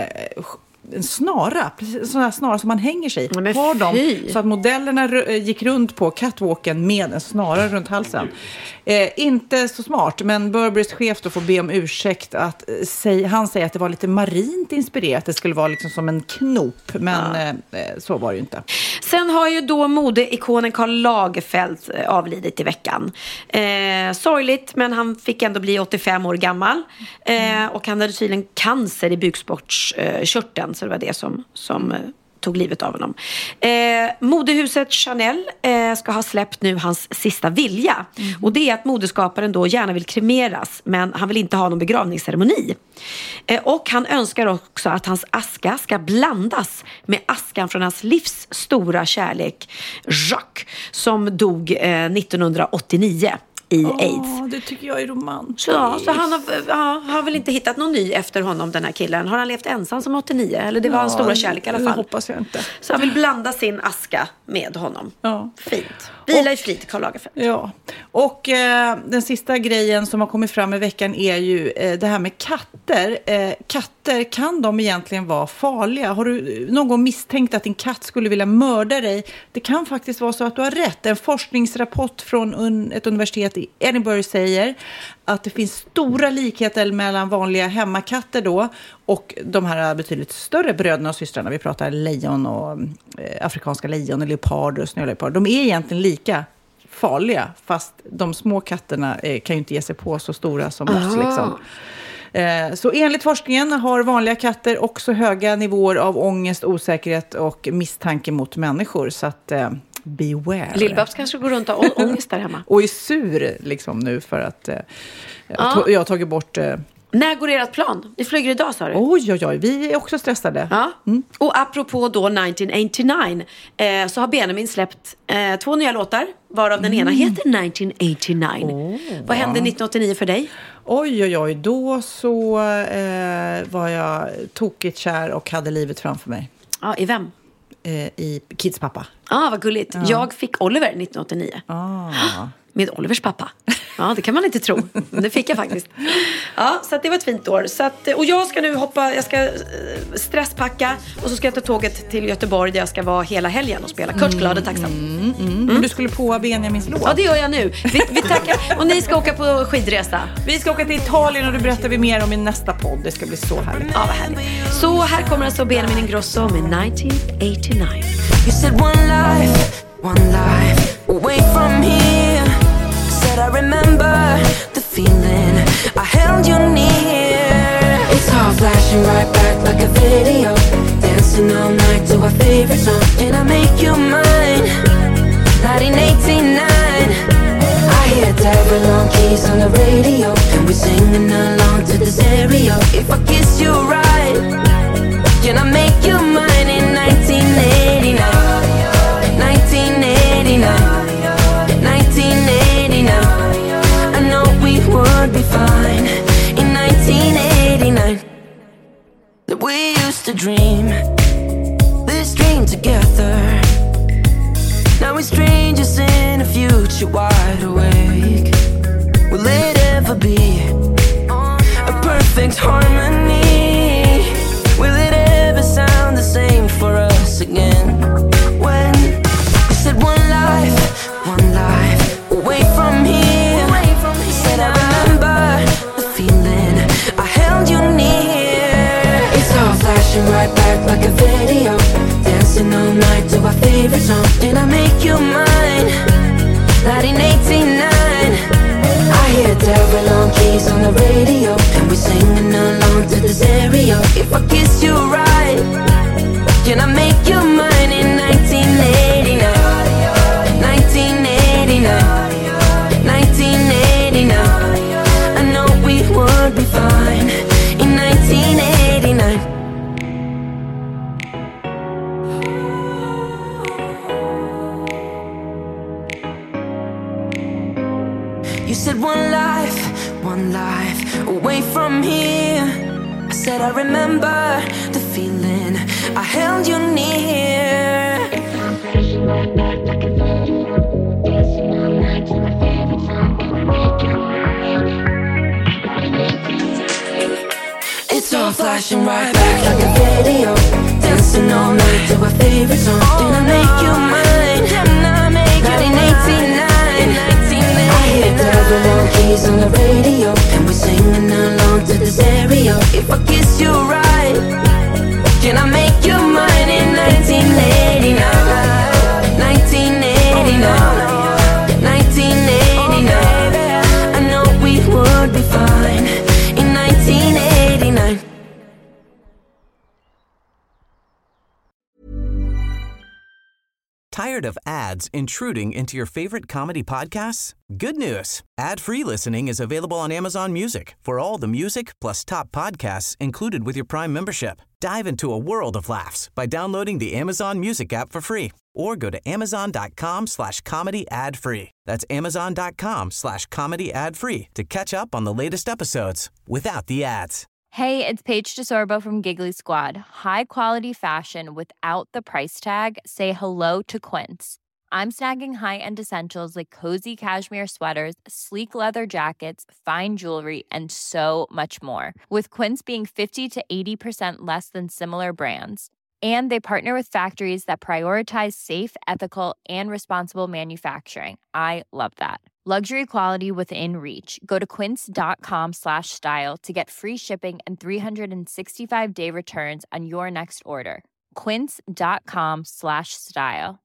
en snara, precis sån här snara som man hänger sig i. Har de, så att modellerna r- gick runt på catwalken med en snara runt halsen. Eh, inte så smart, men Burberrys chef då får be om ursäkt att eh, säg, han säger att det var lite marint inspirerat. Det skulle vara liksom som en knop, men ja. eh, så var det ju inte. Sen har ju då modeikonen Karl Lagerfeld avlidit i veckan. Eh, sorgligt, men han fick ändå bli åttiofem år gammal. Eh, och han hade tydligen cancer i bukspottkörteln. Så det var det som, som eh, tog livet av honom. Eh, modehuset Chanel eh, ska ha släppt nu hans sista vilja. Mm. Och det är att modeskaparen då gärna vill kremeras, men han vill inte ha någon begravningsceremoni. Eh, och han önskar också att hans aska ska blandas med askan från hans livs stora kärlek, Jacques, som dog eh, nittonhundraåttionio. I oh, AIDS. Det tycker jag är romantiskt. Ja, så han har, ja, har väl inte hittat någon ny efter honom, den här killen. Har han levt ensam som åttionio? Eller det var ja, hans stora kärlek i alla fall. Det hoppas jag inte. Så han vill blanda sin aska med honom. Ja. Fint. Vila i frid, Karl Lagerfeld. Ja, och eh, den sista grejen som har kommit fram i veckan är ju eh, det här med katter. Eh, katter, kan de egentligen vara farliga? Har du någon gång misstänkt att din katt skulle vilja mörda dig? Det kan faktiskt vara så att du har rätt. En forskningsrapport från un- ett universitet i Edinburgh säger att det finns stora likheter mellan vanliga hemmakatter då och de här betydligt större bröderna och systrarna. Vi pratar lejon och eh, afrikanska lejon och leoparder och snöleoparder. De är egentligen lika farliga, fast de små katterna eh, kan ju inte ge sig på så stora som oss liksom. Eh, så enligt forskningen har vanliga katter också höga nivåer av ångest, osäkerhet och misstanke mot människor. Så att eh, beware. Lill-Babs kanske går runt och har ångest där hemma. Och är sur liksom nu för att eh, Ja. jag har tagit bort... Eh, När går ert plan? Ni flyger idag, sa du? oj, oj, oj. Vi är också stressade. Ja. Mm. Och apropå då nitton åttionio eh, så har Benjamin släppt eh, två nya låtar, varav den ena heter nitton åttionio. Oh, Vad hände nitton åttionio för dig? Oj, oj, oj. Då så eh, var jag tokigt kär och hade livet framför mig. Ja, i vem? Eh, I Kids pappa. Ja, ah, vad gulligt. Ja. Jag fick Oliver nitton åttionio. Ah. Med Olivers pappa. Ja, det kan man inte tro. Men det fick jag faktiskt. Ja, så att det var ett fint år. Så att, och jag ska nu hoppa, jag ska stresspacka. Och så ska jag ta tåget till Göteborg där jag ska vara hela helgen och spela Kurt glad och tacksam. Mm, mm. Mm. Du skulle på Benjamins låt. Ja, det gör jag nu. Vi, vi tackar. Och ni ska åka på skidresa. Vi ska åka till Italien och det berättar vi mer om i nästa podd. Det ska bli så härligt. Ja, vad härligt. Så här kommer alltså Benjamin Ingrosso med nitton åttionio. You said one life, one life away from here. Said I remember the feeling, I held you near. It's all flashing right back like a video. Dancing all night to our favorite song. And I make you mine, nineteen eighty-nine. I hear Deborah Long Keys on the radio. And we're singing along to the stereo. If I kiss you right, can I make you mine in nineteen eighty-nine? nineteen eighty-nine, nineteen eighty-nine. I know we would be fine in nineteen eighty-nine. That we used to dream this dream together. Now we're strangers in a future wide awake. Will it ever be a perfect harmony? Will it ever sound the same for us again? When you said one life, one life away from here. Said I remember the feeling, I held you near. It's all flashing right back like a video. Dancing all night to our favorite song. And I make you mine, nineteen eighty-nine. I hear Deborah Long Keys on the radio. And we're singing along to the stereo. If I kiss you right, can I make you mine in nineteen eighty-nine? nineteen eighty-nine, nineteen eighty-nine. I know we would be fine in nineteen eighty-nine. You said one life, one life away from here. I said I remember the feeling, I held you near. It's all flashing right back like a video. Dancing all night to our favorite song. Did I make you mine? nineteen eighty-nine. I hear Deborah Long Keys on the radio. And we're singing along to the stereo. If I kiss you right, can I make you mine in nineteen eighty-nine? nineteen eighty-nine, nineteen eighty-nine. I know we would be fine in nineteen eighty-nine. Tired of ads intruding into your favorite comedy podcasts? Good news. Ad-free listening is available on Amazon Music for all the music plus top podcasts included with your Prime membership. Dive into a world of laughs by downloading the Amazon Music app for free or go to amazon.com slash comedy ad free. That's amazon.com slash comedy ad free to catch up on the latest episodes without the ads. Hey, it's Paige DeSorbo from Giggly Squad. High quality fashion without the price tag. Say hello to Quince. I'm snagging high-end essentials like cozy cashmere sweaters, sleek leather jackets, fine jewelry, and so much more. With Quince being fifty to eighty percent less than similar brands. And they partner with factories that prioritize safe, ethical, and responsible manufacturing. I love that. Luxury quality within reach. Go to quince.com slash style to get free shipping and three sixty-five day returns on your next order. Quince.com slash style.